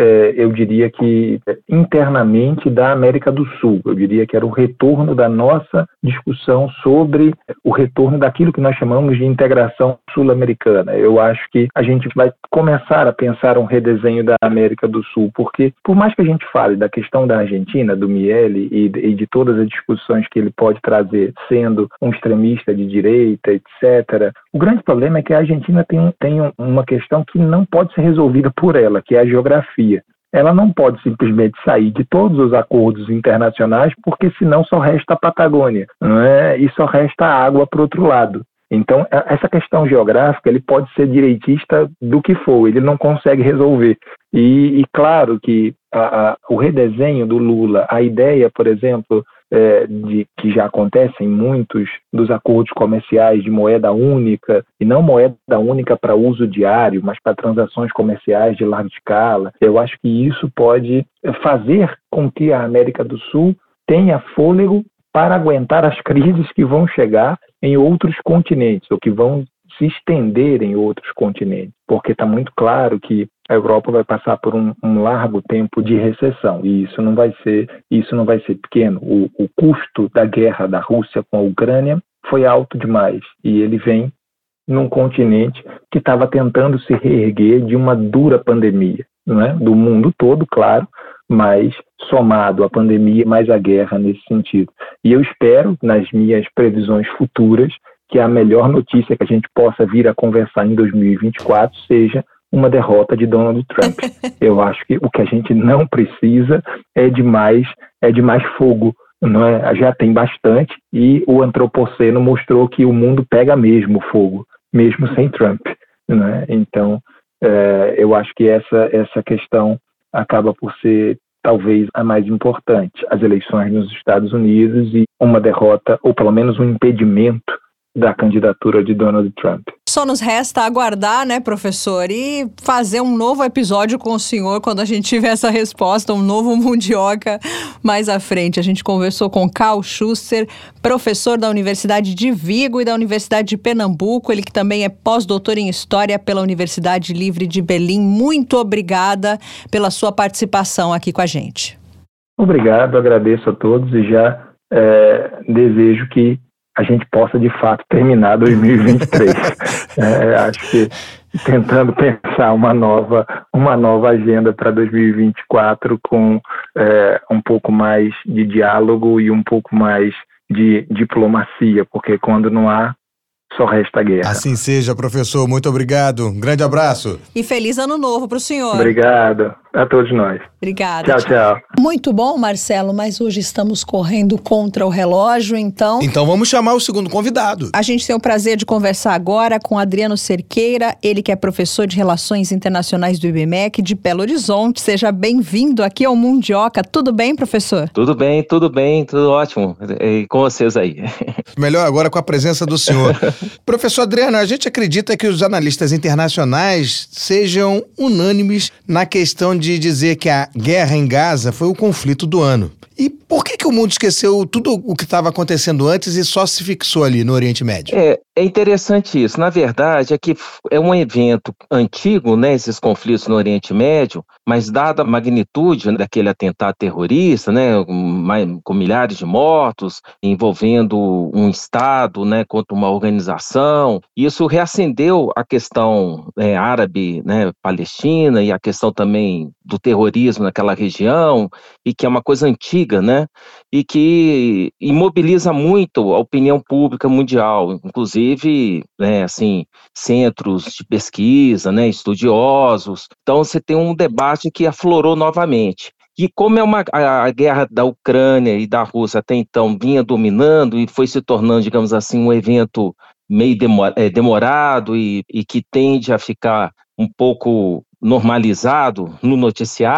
Speaker 4: é, eu diria que internamente da América do Sul. Eu diria que era o retorno da nossa discussão sobre o retorno daquilo que nós chamamos de integração sul-americana. Eu acho que a gente vai começar a pensar um redesenho da América do Sul, porque por mais que a gente fale da questão da Argentina, do Miele e, e de todas as discussões que ele pode trazer, sendo um extremista de direita, etcétera, o grande problema é que a Argentina tem, tem uma questão que não pode ser resolvida por ela, que é a geografia. Ela não pode simplesmente sair de todos os acordos internacionais, porque senão só resta a Patagônia, não é? E só resta a água para o outro lado. Então, essa questão geográfica, ele pode ser direitista do que for, ele não consegue resolver. E, e claro que a, a, o redesenho do Lula, a ideia, por exemplo, é, de, que já acontece em muitos dos acordos comerciais de moeda única, e não moeda única para uso diário, mas para transações comerciais de larga escala, eu acho que isso pode fazer com que a América do Sul tenha fôlego para aguentar as crises que vão chegar em outros continentes, ou que vão se estender em outros continentes, porque está muito claro que a Europa vai passar por um, um largo tempo de recessão, e isso não vai ser, isso não vai ser pequeno. O, o custo da guerra da Rússia com a Ucrânia foi alto demais, e ele vem num continente que estava tentando se reerguer de uma dura pandemia, não é? Do mundo todo, claro, mas somado à pandemia mais a guerra nesse sentido. E eu espero, nas minhas previsões futuras, que a melhor notícia que a gente possa vir a conversar em dois mil e vinte e quatro seja uma derrota de Donald Trump. Eu acho que o que a gente não precisa é de mais, é de mais fogo, não é? Já tem bastante, e o antropoceno mostrou que o mundo pega mesmo fogo, mesmo sem Trump, não é? Então, é, eu acho que essa, essa questão acaba por ser talvez a mais importante, as eleições nos Estados Unidos e uma derrota, ou pelo menos um impedimento da candidatura de Donald Trump.
Speaker 3: Só nos resta aguardar, né, professor, e fazer um novo episódio com o senhor quando a gente tiver essa resposta, um novo Mundioca mais à frente. A gente conversou com Carl Schuster, professor da Universidade de Vigo e da Universidade de Pernambuco, ele que também é pós-doutor em História pela Universidade Livre de Berlim. Muito obrigada pela sua participação aqui com a gente.
Speaker 4: Obrigado, agradeço a todos e já é, desejo que a gente possa, de fato, terminar dois mil e vinte e três. é, acho que tentando pensar uma nova, uma nova agenda para dois mil e vinte e quatro com é, um pouco mais de diálogo e um pouco mais de diplomacia, porque quando não há, só resta a guerra.
Speaker 2: Assim seja, professor. Muito obrigado. Um grande abraço.
Speaker 3: E feliz ano novo para o senhor.
Speaker 4: Obrigado a todos nós.
Speaker 3: Obrigada.
Speaker 4: Tchau, tchau.
Speaker 3: Muito bom, Marcelo, mas hoje estamos correndo contra o relógio, então...
Speaker 2: Então vamos chamar o segundo convidado.
Speaker 3: A gente tem o prazer de conversar agora com Adriano Cerqueira, ele que é professor de Relações Internacionais do I B M E C de Belo Horizonte. Seja bem-vindo aqui ao Mundioca. Tudo bem, professor?
Speaker 5: Tudo bem, tudo bem, tudo ótimo. E com vocês aí.
Speaker 2: Melhor agora com a presença do senhor. Professor Adriano, a gente acredita que os analistas internacionais sejam unânimes na questão de dizer que a guerra em Gaza foi o conflito do ano. E por que que o mundo esqueceu tudo o que estava acontecendo antes e só se fixou ali no Oriente Médio?
Speaker 5: É, é interessante isso. Na verdade, é que é um evento antigo, né, esses conflitos no Oriente Médio, mas dada a magnitude, né, daquele atentado terrorista, né, com milhares de mortos, envolvendo um Estado, né, contra uma organização, isso reacendeu a questão é, árabe, né, palestina, e a questão também do terrorismo naquela região, e que é uma coisa antiga, né, e que imobiliza muito a opinião pública mundial, inclusive, né, assim, centros de pesquisa, né, estudiosos. Então você tem um debate que aflorou novamente. E como é uma, a, a guerra da Ucrânia e da Rússia até então vinha dominando e foi se tornando, digamos assim, um evento meio demor, é, demorado e, e que tende a ficar um pouco normalizado no noticiário,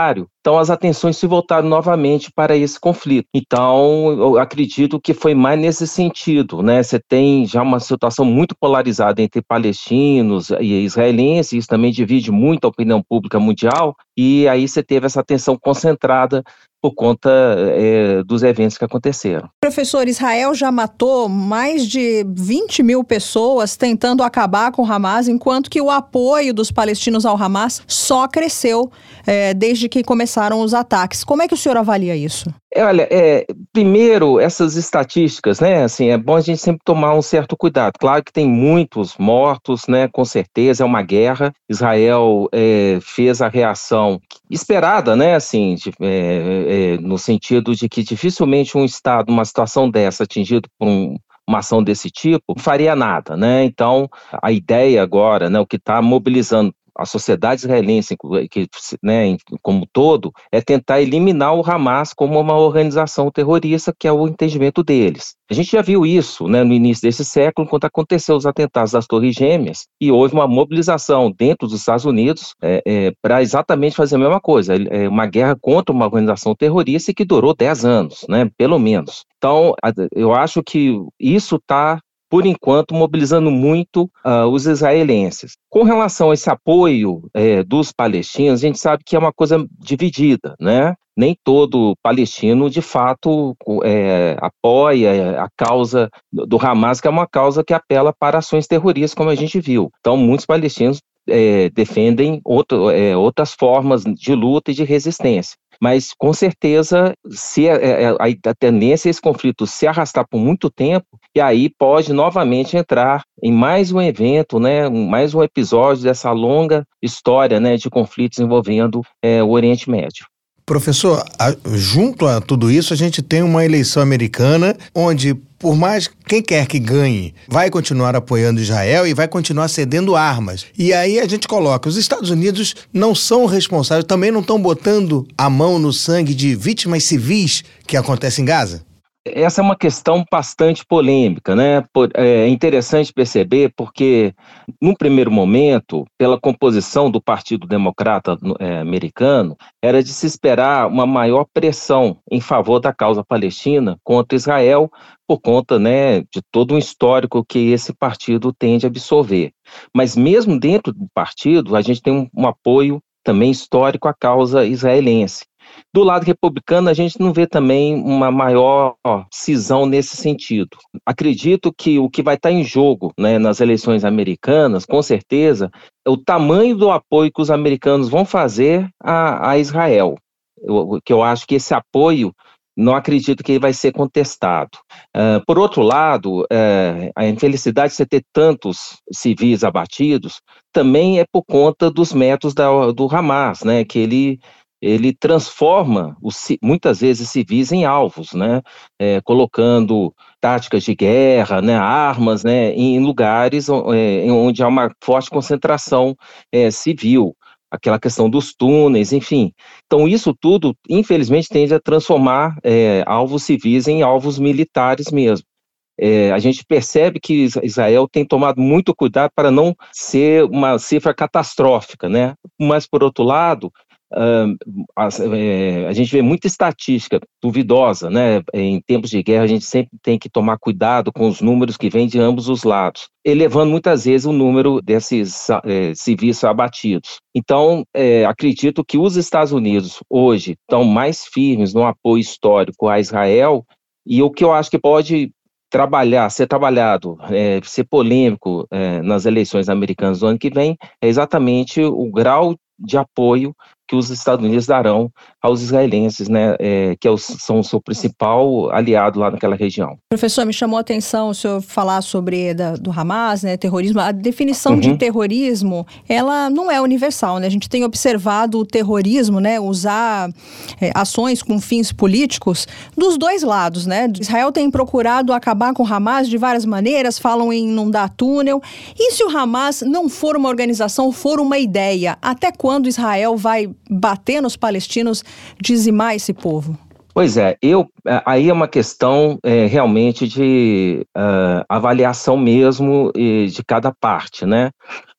Speaker 5: Então as atenções se voltaram novamente para esse conflito. Então eu acredito que foi mais nesse sentido, né? Você tem já uma situação muito polarizada entre palestinos e israelenses, isso também divide muito a opinião pública mundial, e aí você teve essa atenção concentrada por conta é, dos eventos que aconteceram.
Speaker 3: Professor, Israel já matou mais de vinte mil pessoas tentando acabar com o Hamas, enquanto que o apoio dos palestinos ao Hamas só cresceu é, desde que começaram os ataques. Como é que o senhor avalia isso?
Speaker 5: É, olha, é, primeiro, essas estatísticas, né, assim, é bom a gente sempre tomar um certo cuidado. Claro que tem muitos mortos, né, com certeza, é uma guerra. Israel é, fez a reação esperada, né, assim, de, é, é, no sentido de que dificilmente um Estado, numa situação dessa, atingido por um uma ação desse tipo, faria nada, né? Então, a ideia agora, né, o que está mobilizando a sociedade israelense, que, né, como todo, é tentar eliminar o Hamas como uma organização terrorista, que é o entendimento deles. A gente já viu isso, né, no início desse século, quando aconteceu os atentados das Torres Gêmeas, e houve uma mobilização dentro dos Estados Unidos é, é, para exatamente fazer a mesma coisa, é, uma guerra contra uma organização terrorista que durou dez anos, né, pelo menos. Então, eu acho que isso está, por enquanto, mobilizando muito uh, os israelenses. Com relação a esse apoio é, dos palestinos, a gente sabe que é uma coisa dividida, né? Nem todo palestino, de fato, é, apoia a causa do Hamas, que é uma causa que apela para ações terroristas, como a gente viu. Então, muitos palestinos é, defendem outro, é, outras formas de luta e de resistência. Mas, com certeza, se a, a, a tendência é esse conflito se arrastar por muito tempo, e aí pode novamente entrar em mais um evento, né, mais um episódio dessa longa história, né, de conflitos envolvendo é, o Oriente Médio.
Speaker 2: Professor, a, junto a tudo isso, a gente tem uma eleição americana onde, por mais quem quer que ganhe, vai continuar apoiando Israel e vai continuar cedendo armas. E aí a gente coloca, os Estados Unidos não são responsáveis, também não estão botando a mão no sangue de vítimas civis que acontece em Gaza?
Speaker 5: Essa é uma questão bastante polêmica, né? É interessante perceber porque, num primeiro momento, pela composição do Partido Democrata é, americano, era de se esperar uma maior pressão em favor da causa palestina contra Israel, por conta, né, de todo um histórico que esse partido tende a absorver. Mas mesmo dentro do partido, a gente tem um, um apoio também histórico à causa israelense. Do lado republicano, a gente não vê também uma maior ó, cisão nesse sentido. Acredito que o que vai estar em jogo, né, nas eleições americanas, com certeza, é o tamanho do apoio que os americanos vão fazer a, a Israel. Eu, que eu acho que esse apoio, não acredito que ele vai ser contestado. Uh, por outro lado, uh, a infelicidade de você ter tantos civis abatidos também é por conta dos métodos da, do Hamas, né, que ele... ele transforma os, muitas vezes civis em alvos, né? É, colocando táticas de guerra, né? Armas, né? Em lugares é, onde há uma forte concentração é, civil, aquela questão dos túneis, enfim. Então isso tudo, infelizmente, tende a transformar é, alvos civis em alvos militares mesmo. É, a gente percebe que Israel tem tomado muito cuidado para não ser uma cifra catastrófica, né? Mas, por outro lado, Uh, a, é, a gente vê muita estatística duvidosa, né? Em tempos de guerra a gente sempre tem que tomar cuidado com os números que vêm de ambos os lados, elevando muitas vezes o número desses é, civis abatidos. Então, é, acredito que os Estados Unidos hoje estão mais firmes no apoio histórico a Israel, e o que eu acho que pode trabalhar, ser trabalhado, é, ser polêmico é, nas eleições americanas do ano que vem, é exatamente o grau de apoio que os Estados Unidos darão aos israelenses, né, é, que é o, são o seu principal aliado lá naquela região.
Speaker 3: Professor, me chamou a atenção o senhor falar sobre da, do Hamas, né, terrorismo. A definição uhum. de terrorismo, ela não é universal, né? A gente tem observado o terrorismo, né, usar é, ações com fins políticos dos dois lados, né? Israel tem procurado acabar com o Hamas de várias maneiras, falam em inundar túnel. E se o Hamas não for uma organização, for uma ideia, até quando Israel vai bater nos palestinos, dizimar esse povo?
Speaker 5: Pois é, eu, aí é uma questão é, realmente de uh, avaliação mesmo e de cada parte, né?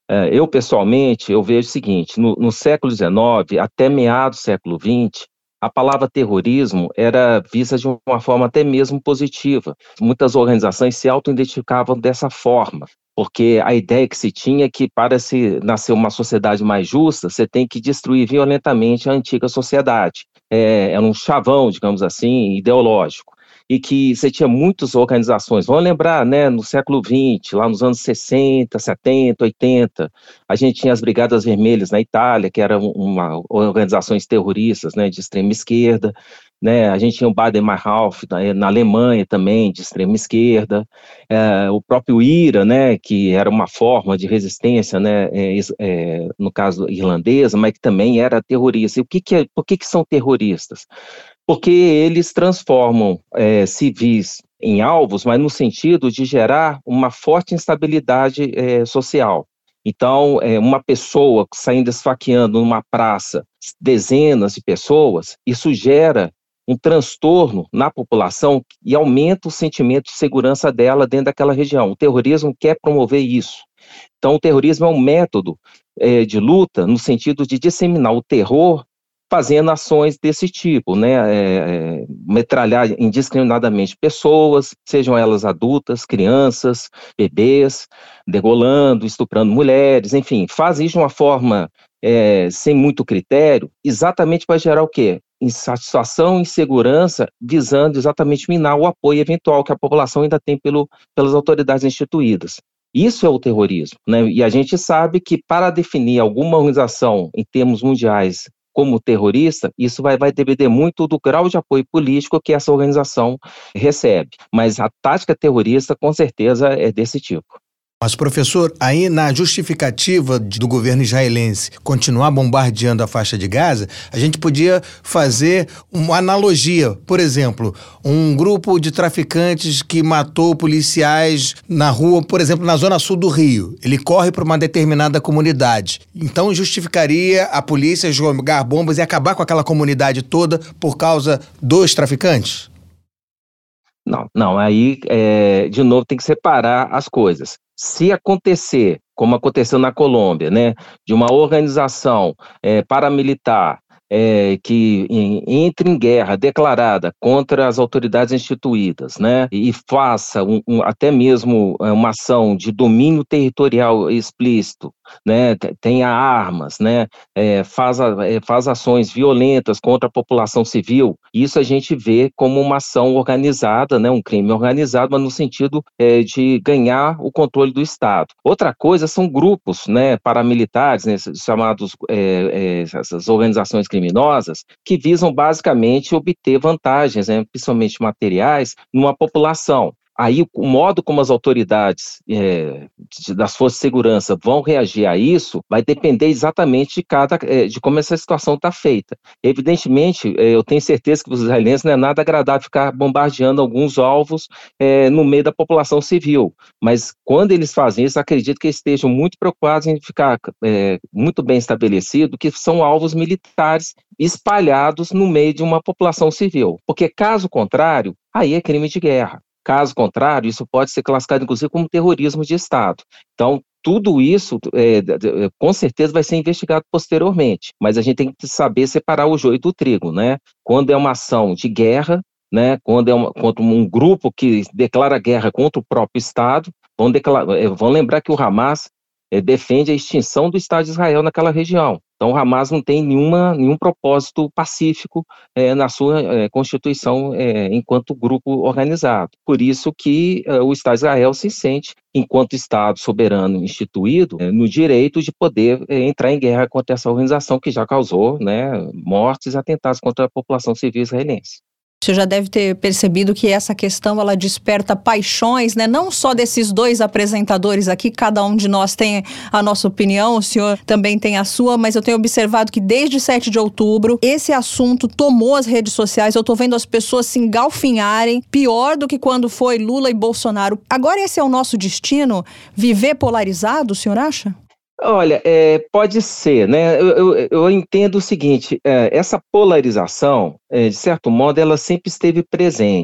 Speaker 5: Eu, pessoalmente, eu vejo o seguinte, no, no século dezenove, até meados do século vinte, a palavra terrorismo era vista de uma forma até mesmo positiva. Muitas organizações se auto-identificavam dessa forma, porque a ideia que se tinha é que para se nascer uma sociedade mais justa, você tem que destruir violentamente a antiga sociedade. É, era um chavão, digamos assim, ideológico. E que você tinha muitas organizações, vamos lembrar, né, no século vinte, lá nos anos sessenta, setenta, oitenta, a gente tinha as Brigadas Vermelhas na Itália, que eram uma, organizações terroristas, né, de extrema esquerda, né, a gente tinha o Baader-Meinhof na, na Alemanha também, de extrema esquerda, é, o próprio IRA, né, que era uma forma de resistência, né, é, é, no caso irlandesa, mas que também era terrorista. E o que que é, por que que são terroristas? Porque eles transformam é, civis em alvos, mas no sentido de gerar uma forte instabilidade é, social. Então, é, uma pessoa saindo esfaqueando numa praça dezenas de pessoas, isso gera um transtorno na população e aumenta o sentimento de segurança dela dentro daquela região. O terrorismo quer promover isso. Então, o terrorismo é um método é, de luta no sentido de disseminar o terror fazendo ações desse tipo, né, é, metralhar indiscriminadamente pessoas, sejam elas adultas, crianças, bebês, degolando, estuprando mulheres, enfim, faz isso de uma forma é, sem muito critério, exatamente para gerar o quê? Insatisfação, insegurança, visando exatamente minar o apoio eventual que a população ainda tem pelo, pelas autoridades instituídas. Isso é o terrorismo, né? E a gente sabe que para definir alguma organização em termos mundiais como terrorista, isso vai, vai depender muito do grau de apoio político que essa organização recebe. Mas a tática terrorista, com certeza, é desse tipo.
Speaker 2: Mas, professor, aí na justificativa do governo israelense continuar bombardeando a faixa de Gaza, a gente podia fazer uma analogia. Por exemplo, um grupo de traficantes que matou policiais na rua, por exemplo, na zona sul do Rio. Ele corre para uma determinada comunidade. Então, justificaria a polícia jogar bombas e acabar com aquela comunidade toda por causa dos traficantes?
Speaker 5: Não, não, aí, é, de novo, tem que separar as coisas. Se acontecer, como aconteceu na Colômbia, né, de uma organização é, paramilitar é, que em, entre em guerra declarada contra as autoridades instituídas, né, e faça um, um, até mesmo uma ação de domínio territorial explícito, né, tenha armas, né, é, faz, é, faz ações violentas contra a população civil, isso a gente vê como uma ação organizada, né, um crime organizado, mas no sentido é, de ganhar o controle do Estado. Outra coisa são grupos, né, paramilitares, né, chamados é, é, essas organizações criminosas, que visam basicamente obter vantagens, né, principalmente materiais, numa população. Aí, o modo como as autoridades é, de, das forças de segurança vão reagir a isso vai depender exatamente de, cada, é, de como essa situação está feita. Evidentemente, é, eu tenho certeza que os israelenses não é nada agradável ficar bombardeando alguns alvos é, no meio da população civil, mas quando eles fazem isso, acredito que eles estejam muito preocupados em ficar é, muito bem estabelecido que são alvos militares espalhados no meio de uma população civil, porque caso contrário, aí é crime de guerra. Caso contrário, isso pode ser classificado, inclusive, como terrorismo de Estado. Então, tudo isso, é, com certeza, vai ser investigado posteriormente. Mas a gente tem que saber separar o joio do trigo, né? Quando é uma ação de guerra, né? Quando é uma, contra um grupo que declara guerra contra o próprio Estado, vão, declarar, vão lembrar que o Hamas é, defende a extinção do Estado de Israel naquela região. Então, o Hamas não tem nenhuma, nenhum propósito pacífico é, na sua é, constituição é, enquanto grupo organizado. Por isso que é, o Estado de Israel se sente, enquanto Estado soberano instituído, é, no direito de poder é, entrar em guerra contra essa organização que já causou, né, mortes e atentados contra a população civil israelense.
Speaker 3: Você já deve ter percebido que essa questão ela desperta paixões, né? Não só desses dois apresentadores aqui, cada um de nós tem a nossa opinião, o senhor também tem a sua, mas eu tenho observado que desde sete de outubro esse assunto tomou as redes sociais. Eu estou vendo as pessoas se engalfinharem, pior do que quando foi Lula e Bolsonaro. Agora esse é o nosso destino? Viver polarizado, o senhor acha?
Speaker 5: Olha, é, pode ser, né? Eu, eu, eu entendo o seguinte, é, essa polarização, é, de certo modo, ela sempre esteve presente.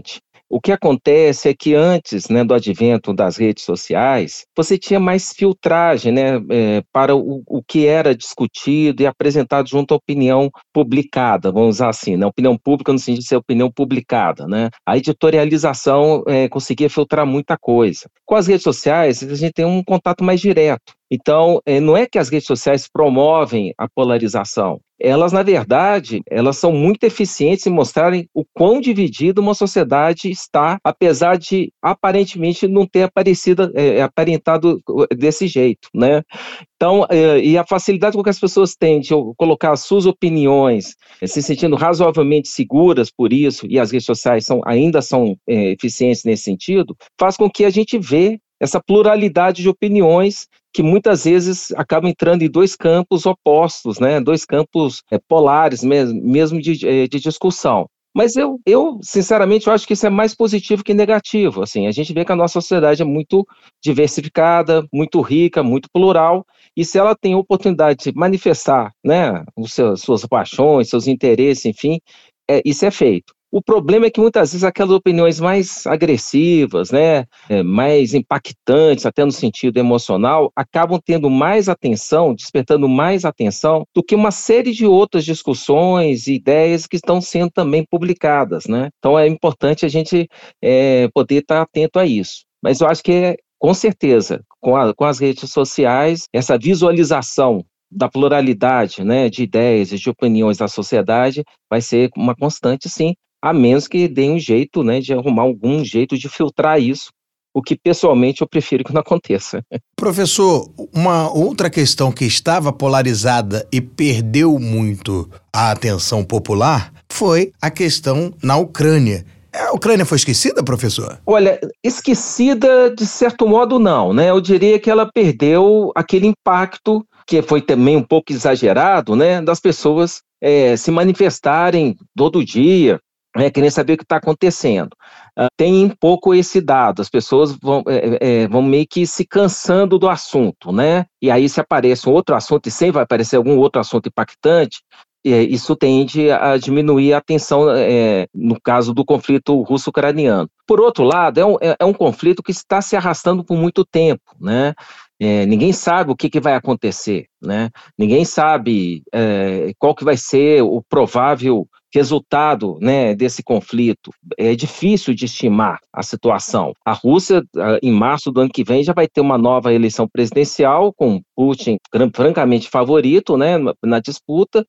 Speaker 5: O que acontece é que antes, né, do advento das redes sociais, você tinha mais filtragem, né, é, para o, o que era discutido e apresentado junto à opinião publicada, vamos usar assim, né, opinião pública no sentido de ser opinião publicada, né. A editorialização é, conseguia filtrar muita coisa. Com as redes sociais, a gente tem um contato mais direto. Então, não é que as redes sociais promovem a polarização. Elas, na verdade, elas são muito eficientes em mostrarem o quão dividida uma sociedade está, apesar de, aparentemente, não ter aparecido, é, aparentado desse jeito, né? Então, é, e a facilidade com que as pessoas têm de colocar as suas opiniões, é, se sentindo razoavelmente seguras por isso, e as redes sociais são, ainda são é, eficientes nesse sentido, faz com que a gente vê essa pluralidade de opiniões que muitas vezes acabam entrando em dois campos opostos, né? Dois campos é, polares mesmo, mesmo de, de discussão. Mas eu, eu, sinceramente, eu acho que isso é mais positivo que negativo. Assim, a gente vê que a nossa sociedade é muito diversificada, muito rica, muito plural, e se ela tem a oportunidade de manifestar, né, os seus, suas paixões, seus interesses, enfim, é, isso é feito. O problema é que muitas vezes aquelas opiniões mais agressivas, né, é, mais impactantes, até no sentido emocional, acabam tendo mais atenção, despertando mais atenção do que uma série de outras discussões e ideias que estão sendo também publicadas, né? Então é importante a gente é, poder estar atento a isso. Mas eu acho que, é, com certeza, com, a, com as redes sociais, essa visualização da pluralidade, né, de ideias e de opiniões da sociedade vai ser uma constante, sim, a menos que deem um jeito, né, de arrumar algum jeito de filtrar isso, o que pessoalmente eu prefiro que não aconteça.
Speaker 2: Professor, uma outra questão que estava polarizada e perdeu muito a atenção popular foi a questão na Ucrânia. A Ucrânia foi esquecida, professor?
Speaker 5: Olha, esquecida de certo modo não, né? Eu diria que ela perdeu aquele impacto, que foi também um pouco exagerado, né, das pessoas é, se manifestarem todo dia, É, querendo saber o que está acontecendo. Uh, tem um pouco esse dado, as pessoas vão, é, é, vão meio que se cansando do assunto, né? E aí se aparece um outro assunto, e sempre vai aparecer algum outro assunto impactante, é, isso tende a diminuir a atenção, é, no caso do conflito russo-ucraniano. Por outro lado, é um, é, é um conflito que está se arrastando por muito tempo, né? É, ninguém sabe o que, que vai acontecer, né? Ninguém sabe é, qual que vai ser o provável resultado, né, desse conflito. É difícil de estimar a situação. A Rússia, em março do ano que vem, já vai ter uma nova eleição presidencial, com Putin francamente favorito, né, na disputa,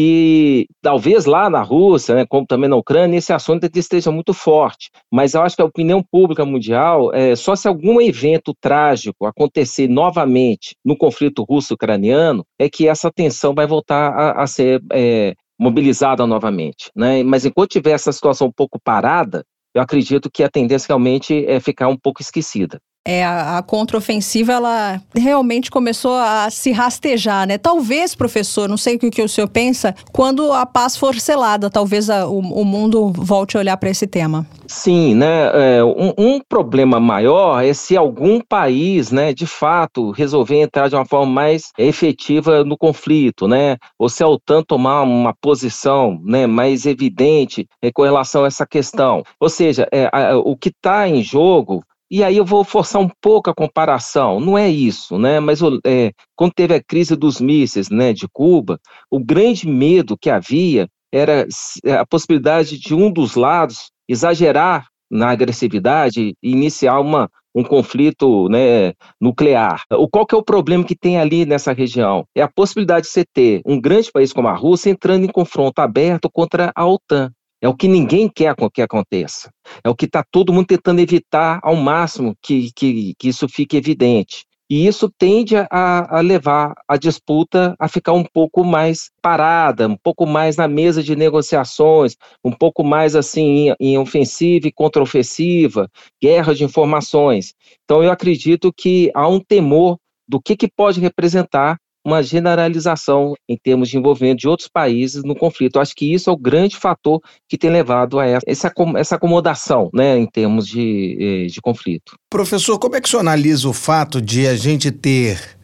Speaker 5: e talvez lá na Rússia, né, como também na Ucrânia, esse assunto esteja muito forte. Mas eu acho que a opinião pública mundial, é, só se algum evento trágico acontecer novamente no conflito russo-ucraniano, é que essa tensão vai voltar a, a ser é, mobilizada novamente, né? Mas enquanto tiver essa situação um pouco parada, eu acredito que a tendência realmente é ficar um pouco esquecida.
Speaker 3: É, a, a contraofensiva, ela realmente começou a se rastejar, né? Talvez, professor, não sei o que, que o senhor pensa, quando a paz for selada, talvez a, o, o mundo volte a olhar para esse tema.
Speaker 5: Sim, né? É, um, um problema maior é se algum país, né, de fato, resolver entrar de uma forma mais efetiva no conflito, né? Ou se a OTAN tomar uma posição, né, mais evidente é, com relação a essa questão. Ou seja, é, a, o que está em jogo. E aí eu vou forçar um pouco a comparação, não é isso, né? Mas é, quando teve a crise dos mísseis, né, de Cuba, o grande medo que havia era a possibilidade de um dos lados exagerar na agressividade e iniciar uma, um conflito, né, nuclear. O, qual que é o problema que tem ali nessa região? É a possibilidade de você ter um grande país como a Rússia entrando em confronto aberto contra a OTAN. É o que ninguém quer que aconteça. É o que está todo mundo tentando evitar ao máximo que, que, que isso fique evidente. E isso tende a, a levar a disputa a ficar um pouco mais parada, um pouco mais na mesa de negociações, um pouco mais assim em, em ofensiva e contraofensiva, guerra de informações. Então eu acredito que há um temor do que, que pode representar uma generalização em termos de envolvimento de outros países no conflito. Eu acho que isso é o grande fator que tem levado a essa, essa acomodação, né, em termos de, de conflito.
Speaker 2: Professor, como é que o senhor analisa o fato de a gente ter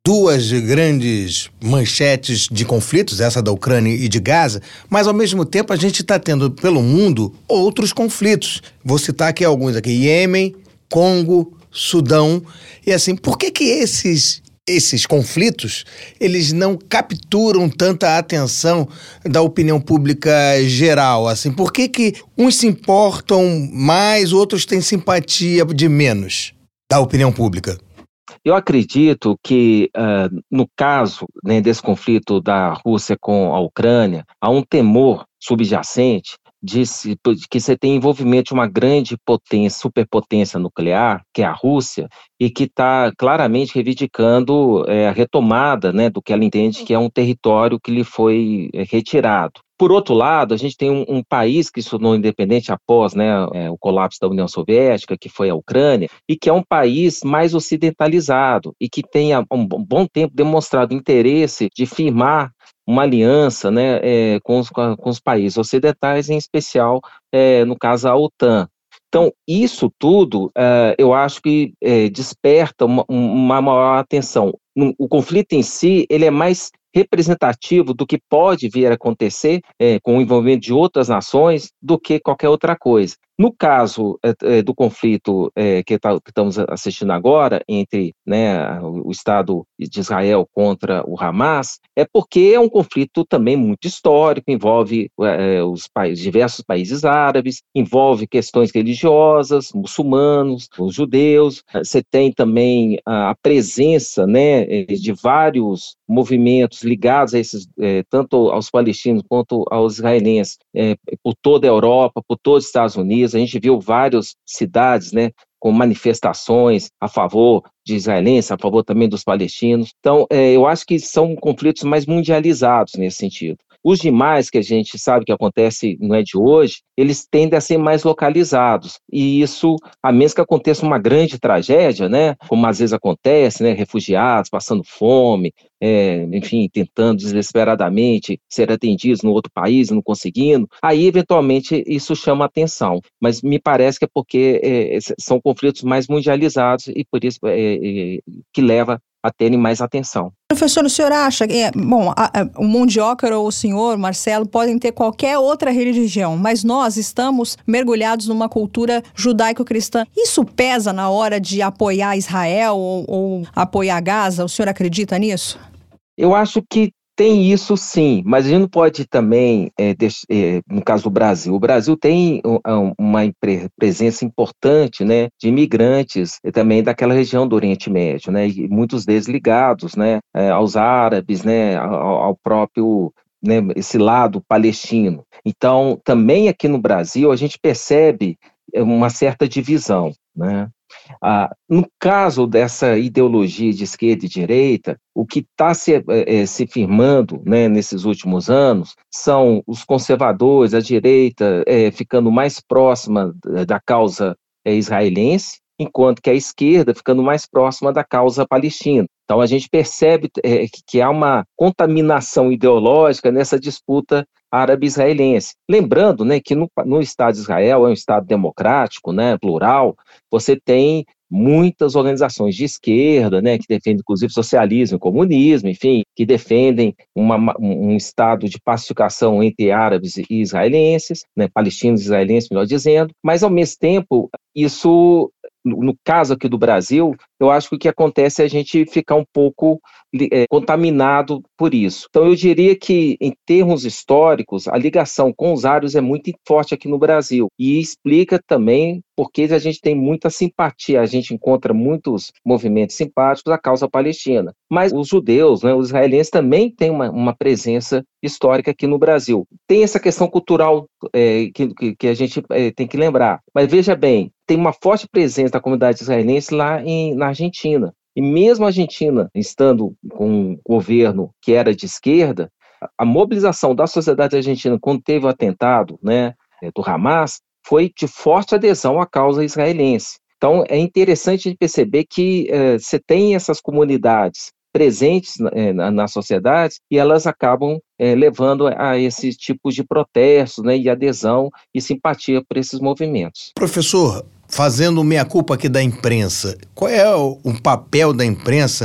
Speaker 2: duas grandes manchetes de conflitos, essa da Ucrânia e de Gaza, mas ao mesmo tempo a gente está tendo pelo mundo outros conflitos. Vou citar aqui alguns aqui: Iêmen, Congo, Sudão. E assim, por que que esses, esses conflitos, eles não capturam tanta atenção da opinião pública geral? Assim, por que que uns se importam mais, outros têm simpatia de menos da opinião pública?
Speaker 5: Eu acredito que, uh, no caso, né, desse conflito da Rússia com a Ucrânia, há um temor subjacente de, se, de que você tem envolvimento de uma grande potência, superpotência nuclear, que é a Rússia, e que está claramente reivindicando é, a retomada, né, do que ela entende que é um território que lhe foi é, retirado. Por outro lado, a gente tem um, um país que se tornou independente após, né, é, o colapso da União Soviética, que foi a Ucrânia, e que é um país mais ocidentalizado e que tem há um bom tempo demonstrado interesse de firmar uma aliança, né, é, com, os, com os países ocidentais, em especial, é, no caso, a OTAN. Então, isso tudo, uh, eu acho que uh, desperta uma, uma maior atenção. O conflito em si, ele é mais representativo do que pode vir a acontecer é, com o envolvimento de outras nações do que qualquer outra coisa. No caso é, é, do conflito é, que, tá, que estamos assistindo agora entre, né, o Estado de Israel contra o Hamas, é porque é um conflito também muito histórico, envolve é, os países, diversos países árabes, envolve questões religiosas, muçulmanos, os judeus. Você tem também a presença, né, de vários movimentos ligados a esses, é, tanto aos palestinos quanto aos israelenses, é, por toda a Europa, por todos os Estados Unidos. A gente viu várias cidades, né, com manifestações a favor de israelenses, a favor também dos palestinos. Então, é, eu acho que são conflitos mais mundializados nesse sentido. Os demais, que a gente sabe que acontece, não é de hoje, eles tendem a ser mais localizados. E isso, a menos que aconteça uma grande tragédia, né, como às vezes acontece, né, refugiados passando fome, é, enfim, tentando desesperadamente ser atendidos no outro país, não conseguindo, aí eventualmente isso chama atenção. Mas me parece que é porque é, são conflitos mais mundializados e por isso é, é, que leva a terem mais atenção.
Speaker 3: Professor, o senhor acha que, é, bom, a, a, o Mundiocar ou o senhor, Marcelo, podem ter qualquer outra religião, mas nós estamos mergulhados numa cultura judaico-cristã. Isso pesa na hora de apoiar Israel ou, ou apoiar Gaza? O senhor acredita nisso?
Speaker 5: Eu acho que tem isso sim, mas a gente não pode também, é, deix- é, no caso do Brasil, o Brasil tem um, uma impre- presença importante, né, de imigrantes e também daquela região do Oriente Médio, né, e muitos deles ligados, né, é, aos árabes, né, ao, ao próprio, né, esse lado palestino. Então, também aqui no Brasil, a gente percebe uma certa divisão, né. Ah, no caso dessa ideologia de esquerda e direita, o que está se, é, se firmando, né, nesses últimos anos são os conservadores, a direita é, ficando mais próxima da causa é, israelense, enquanto que a esquerda ficando mais próxima da causa palestina. Então a gente percebe é, que há uma contaminação ideológica nessa disputa árabe-israelense. Lembrando, né, que no, no Estado de Israel é um Estado democrático, né, plural, você tem muitas organizações de esquerda, né, que defendem inclusive socialismo e comunismo, enfim, que defendem uma, um estado de pacificação entre árabes e israelenses, né, palestinos e israelenses, melhor dizendo, mas ao mesmo tempo, isso, no, no caso aqui do Brasil, eu acho que o que acontece é a gente ficar um pouco é, contaminado por isso. Então eu diria que, em termos históricos, a ligação com os árabes é muito forte aqui no Brasil, e explica também porque a gente tem muita simpatia, a gente encontra muitos movimentos simpáticos à causa palestina. Mas os judeus, né, os israelenses também têm uma, uma presença histórica aqui no Brasil. Tem essa questão cultural é, que, que a gente é, tem que lembrar. Mas veja bem, tem uma forte presença da comunidade israelense lá em, na Argentina. E mesmo a Argentina, estando com um governo que era de esquerda, a mobilização da sociedade argentina quando teve o atentado, né, do Hamas, foi de forte adesão à causa israelense. Então, é interessante perceber que eh, você tem essas comunidades presentes eh, na, na sociedade e elas acabam eh, levando a esses tipos de protestos, né, e adesão e simpatia por esses movimentos.
Speaker 2: Professor, fazendo meia-culpa aqui da imprensa, qual é o, o papel da imprensa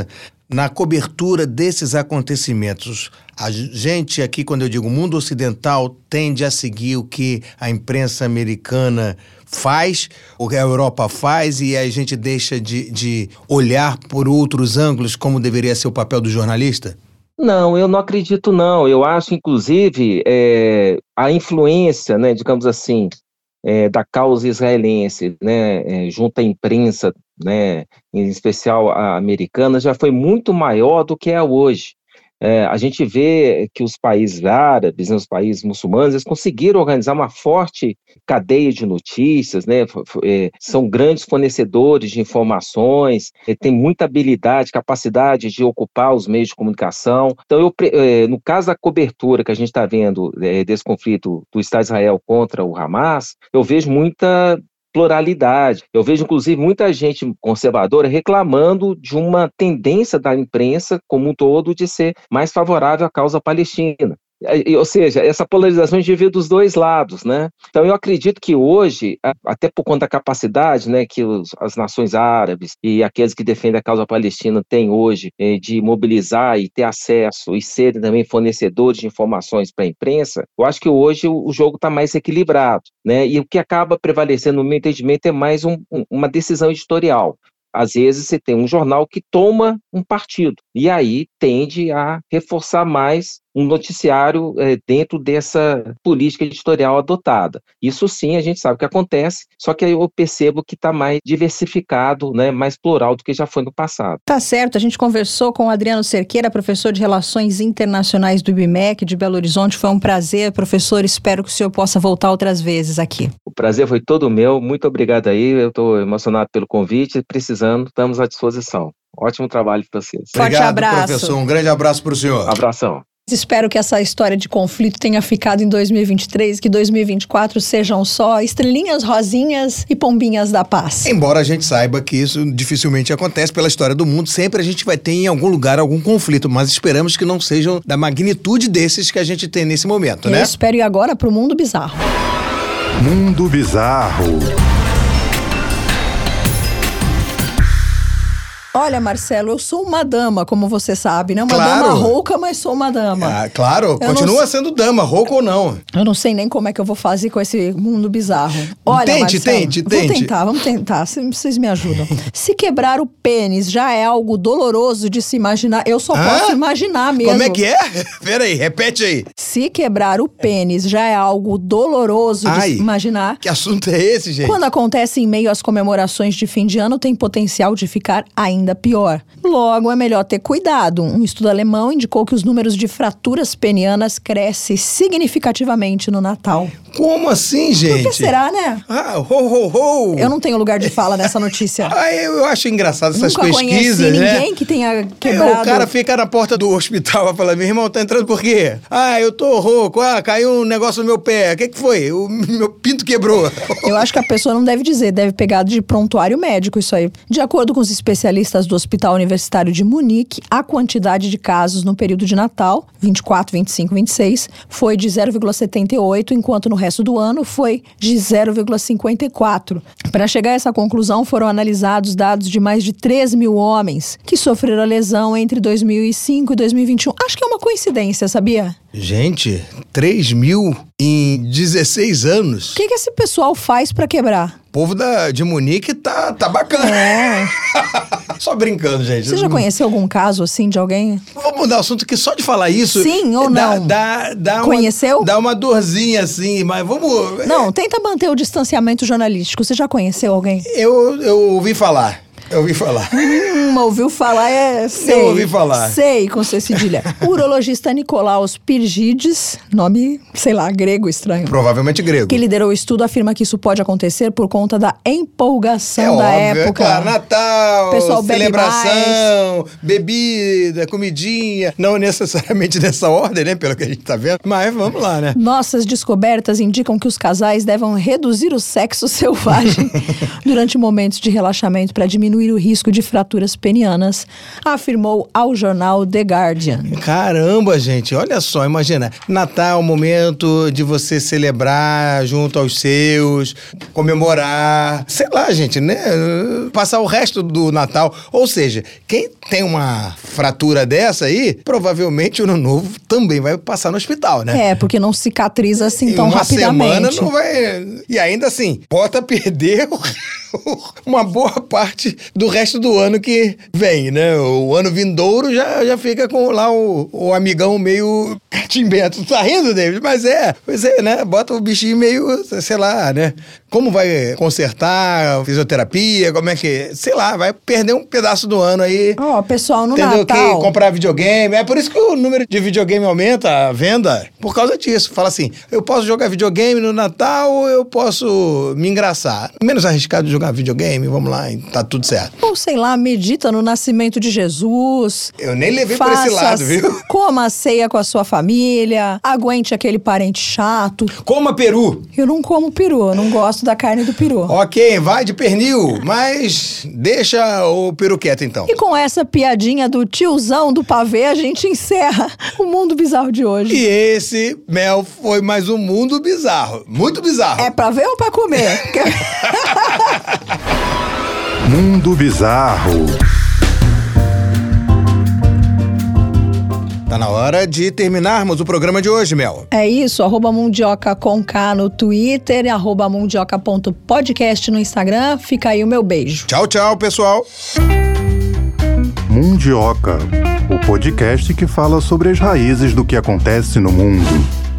Speaker 2: na cobertura desses acontecimentos? A gente aqui, quando eu digo mundo ocidental, tende a seguir o que a imprensa americana faz, o que a Europa faz, e a gente deixa de, de olhar por outros ângulos como deveria ser o papel do jornalista?
Speaker 5: Não, eu não acredito não. Eu acho, inclusive, é, a influência, né, digamos assim, é, da causa israelense, né, é, junto à imprensa, né, em especial a americana, já foi muito maior do que é hoje. É, a gente vê que os países árabes, né, os países muçulmanos, eles conseguiram organizar uma forte cadeia de notícias, né, é, são grandes fornecedores de informações, é, têm muita habilidade, capacidade de ocupar os meios de comunicação. Então, eu, é, no caso da cobertura que a gente está vendo é, desse conflito do Estado de Israel contra o Hamas, eu vejo muita pluralidade. Eu vejo, inclusive, muita gente conservadora reclamando de uma tendência da imprensa como um todo de ser mais favorável à causa palestina. Ou seja, essa polarização a gente vê dos dois lados, né? Então eu acredito que hoje, até por conta da capacidade, né, que os, as nações árabes e aqueles que defendem a causa palestina têm hoje eh, de mobilizar e ter acesso e serem também fornecedores de informações para a imprensa, eu acho que hoje o, o jogo está mais equilibrado, né? E o que acaba prevalecendo no meu entendimento é mais um, um, uma decisão editorial. Às vezes você tem um jornal que toma um partido e aí tende a reforçar mais um noticiário é, dentro dessa política editorial adotada. Isso sim, a gente sabe que acontece, só que aí eu percebo que está mais diversificado, né, mais plural do que já foi no passado.
Speaker 3: Tá certo, a gente conversou com o Adriano Cerqueira, professor de Relações Internacionais do I B M E C de Belo Horizonte. Foi um prazer, professor, espero que o senhor possa voltar outras vezes aqui.
Speaker 5: O prazer foi todo meu, muito obrigado aí, eu estou emocionado pelo convite, precisando, estamos à disposição. Ótimo trabalho para vocês.
Speaker 3: Forte
Speaker 2: Obrigado,
Speaker 3: abraço.
Speaker 2: professor, um grande abraço para o senhor.
Speaker 5: Abração.
Speaker 3: Espero que essa história de conflito tenha ficado em dois mil e vinte e três, que dois mil e vinte e quatro sejam só estrelinhas rosinhas e pombinhas da paz.
Speaker 2: Embora a gente saiba que isso dificilmente acontece pela história do mundo, sempre a gente vai ter em algum lugar algum conflito, mas esperamos que não sejam da magnitude desses que a gente tem nesse momento, né?
Speaker 3: Eu espero ir agora para o Mundo Bizarro.
Speaker 1: Mundo Bizarro.
Speaker 3: Olha, Marcelo, eu sou uma dama, como você sabe, né? Uma
Speaker 2: Claro.
Speaker 3: dama rouca, mas sou uma dama.
Speaker 2: Ah, claro,
Speaker 3: Eu
Speaker 2: continua
Speaker 3: não-
Speaker 2: sendo dama, rouca ou não.
Speaker 3: Eu não sei nem como é que eu vou fazer com esse mundo bizarro. Olha,
Speaker 2: Tente,
Speaker 3: Marcelo,
Speaker 2: tente,
Speaker 3: vou
Speaker 2: tente.
Speaker 3: tentar, vamos tentar, c- vocês me ajudam. Se quebrar o pênis já é algo doloroso de se imaginar, eu só
Speaker 2: Hã?
Speaker 3: posso imaginar mesmo.
Speaker 2: Como é que é? Peraí, repete aí.
Speaker 3: Se quebrar o pênis já é algo doloroso de
Speaker 2: Ai.
Speaker 3: se imaginar,
Speaker 2: Que assunto é esse, gente?
Speaker 3: quando acontece em meio às comemorações de fim de ano, tem potencial de ficar ainda pior. Logo, é melhor ter cuidado. Um estudo alemão indicou que os números de fraturas penianas crescem significativamente no Natal.
Speaker 2: Como assim, gente?
Speaker 3: Por que será, né?
Speaker 2: Ah, ho, ho, ho.
Speaker 3: Eu não tenho lugar de fala nessa notícia.
Speaker 2: Ah, eu, eu acho engraçado essas
Speaker 3: Nunca
Speaker 2: pesquisas,
Speaker 3: conheci
Speaker 2: né?
Speaker 3: ninguém que tenha
Speaker 2: É,
Speaker 3: quebrado.
Speaker 2: o cara fica na porta do hospital e fala, meu irmão, tá entrando por quê? Ah, eu tô rouco, ah, caiu um negócio no meu pé. O que que foi? O meu pinto quebrou.
Speaker 3: Eu acho que a pessoa não deve dizer, deve pegar de prontuário médico isso aí. De acordo com os especialistas do Hospital Universitário de Munique, a quantidade de casos no período de Natal, vinte e quatro, vinte e cinco, vinte e seis, foi de zero vírgula setenta e oito, enquanto no resto do ano foi de zero vírgula cinquenta e quatro. Para chegar a essa conclusão, foram analisados dados de mais de três mil homens que sofreram a lesão entre dois mil e cinco e dois mil e vinte e um. Acho que é uma coincidência, sabia?
Speaker 2: Gente, três mil em dezesseis anos.
Speaker 3: O que, que esse pessoal faz para quebrar?
Speaker 2: O povo da, de Munique tá, tá bacana.
Speaker 3: É.
Speaker 2: Só brincando, gente.
Speaker 3: Você já conheceu algum caso, assim, de alguém?
Speaker 2: Vamos mudar o assunto, que só de falar isso...
Speaker 3: Sim ou
Speaker 2: dá,
Speaker 3: não?
Speaker 2: Dá, dá uma,
Speaker 3: Conheceu?
Speaker 2: Dá uma dorzinha, assim, mas vamos...
Speaker 3: Não, tenta manter o distanciamento jornalístico. Você já conheceu alguém?
Speaker 2: Eu, eu ouvi falar. Eu ouvi falar.
Speaker 3: Hum, ouviu falar, é... Sei.
Speaker 2: Eu ouvi falar.
Speaker 3: Sei, com C cedilha. O urologista Nicolaos Pirgides, nome, sei lá, grego estranho,
Speaker 2: Provavelmente grego.
Speaker 3: que liderou o estudo, afirma que isso pode acontecer por conta da empolgação
Speaker 2: É
Speaker 3: da
Speaker 2: óbvio,
Speaker 3: época.
Speaker 2: é claro, Natal,
Speaker 3: O pessoal bebe
Speaker 2: celebração, bebida, comidinha. Não necessariamente nessa ordem, né? Pelo que a gente tá vendo. Mas vamos lá, né?
Speaker 3: Nossas descobertas indicam que os casais devem reduzir o sexo selvagem durante momentos de relaxamento para diminuir diminuir o risco de fraturas penianas, afirmou ao jornal The Guardian.
Speaker 2: Caramba, gente, olha só, imagina, Natal é o momento de você celebrar junto aos seus, comemorar, sei lá, gente, né? Passar o resto do Natal. Ou seja, quem tem uma fratura dessa aí, provavelmente o Ano Novo também vai passar no hospital, né?
Speaker 3: É, porque não cicatriza assim
Speaker 2: em
Speaker 3: tão
Speaker 2: uma
Speaker 3: rapidamente.
Speaker 2: Semana não vai... E ainda assim, pode perder uma boa parte do resto do ano que vem, né? O ano vindouro já, já fica com lá o, o amigão meio catimbento. Tá rindo, David? Mas é, pois é, né? Bota o bichinho meio, sei lá, né? Como vai consertar, fisioterapia, como é que... Sei lá, vai perder um pedaço do ano aí.
Speaker 3: Ó, oh, pessoal, no
Speaker 2: entendeu?
Speaker 3: Natal...
Speaker 2: Que comprar videogame. É por isso que o número de videogame aumenta, a venda, por causa disso. Fala assim, eu posso jogar videogame no Natal ou eu posso me engraçar. Menos arriscado de jogar videogame, vamos lá, tá tudo certo.
Speaker 3: Ou sei lá, medita no nascimento de Jesus.
Speaker 2: Eu nem levei por esse lado, viu?
Speaker 3: Coma a ceia com a sua família, aguente aquele parente chato.
Speaker 2: Coma peru.
Speaker 3: Eu não como peru, eu não gosto da carne do peru.
Speaker 2: Ok, vai de pernil, mas deixa o peru quieto então.
Speaker 3: E com essa piadinha do tiozão do pavê, a gente encerra o Mundo Bizarro de hoje.
Speaker 2: E esse, Mel, foi mais um Mundo Bizarro. Muito bizarro.
Speaker 3: É pra ver ou pra comer?
Speaker 1: Mundo Bizarro.
Speaker 2: Tá na hora de terminarmos o programa de hoje, Mel.
Speaker 3: É isso, arroba Mundioca com K no Twitter e arroba mundioca ponto podcast no Instagram. Fica aí o meu beijo.
Speaker 2: Tchau, tchau, pessoal.
Speaker 1: Mundioca, o podcast que fala sobre as raízes do que acontece no mundo.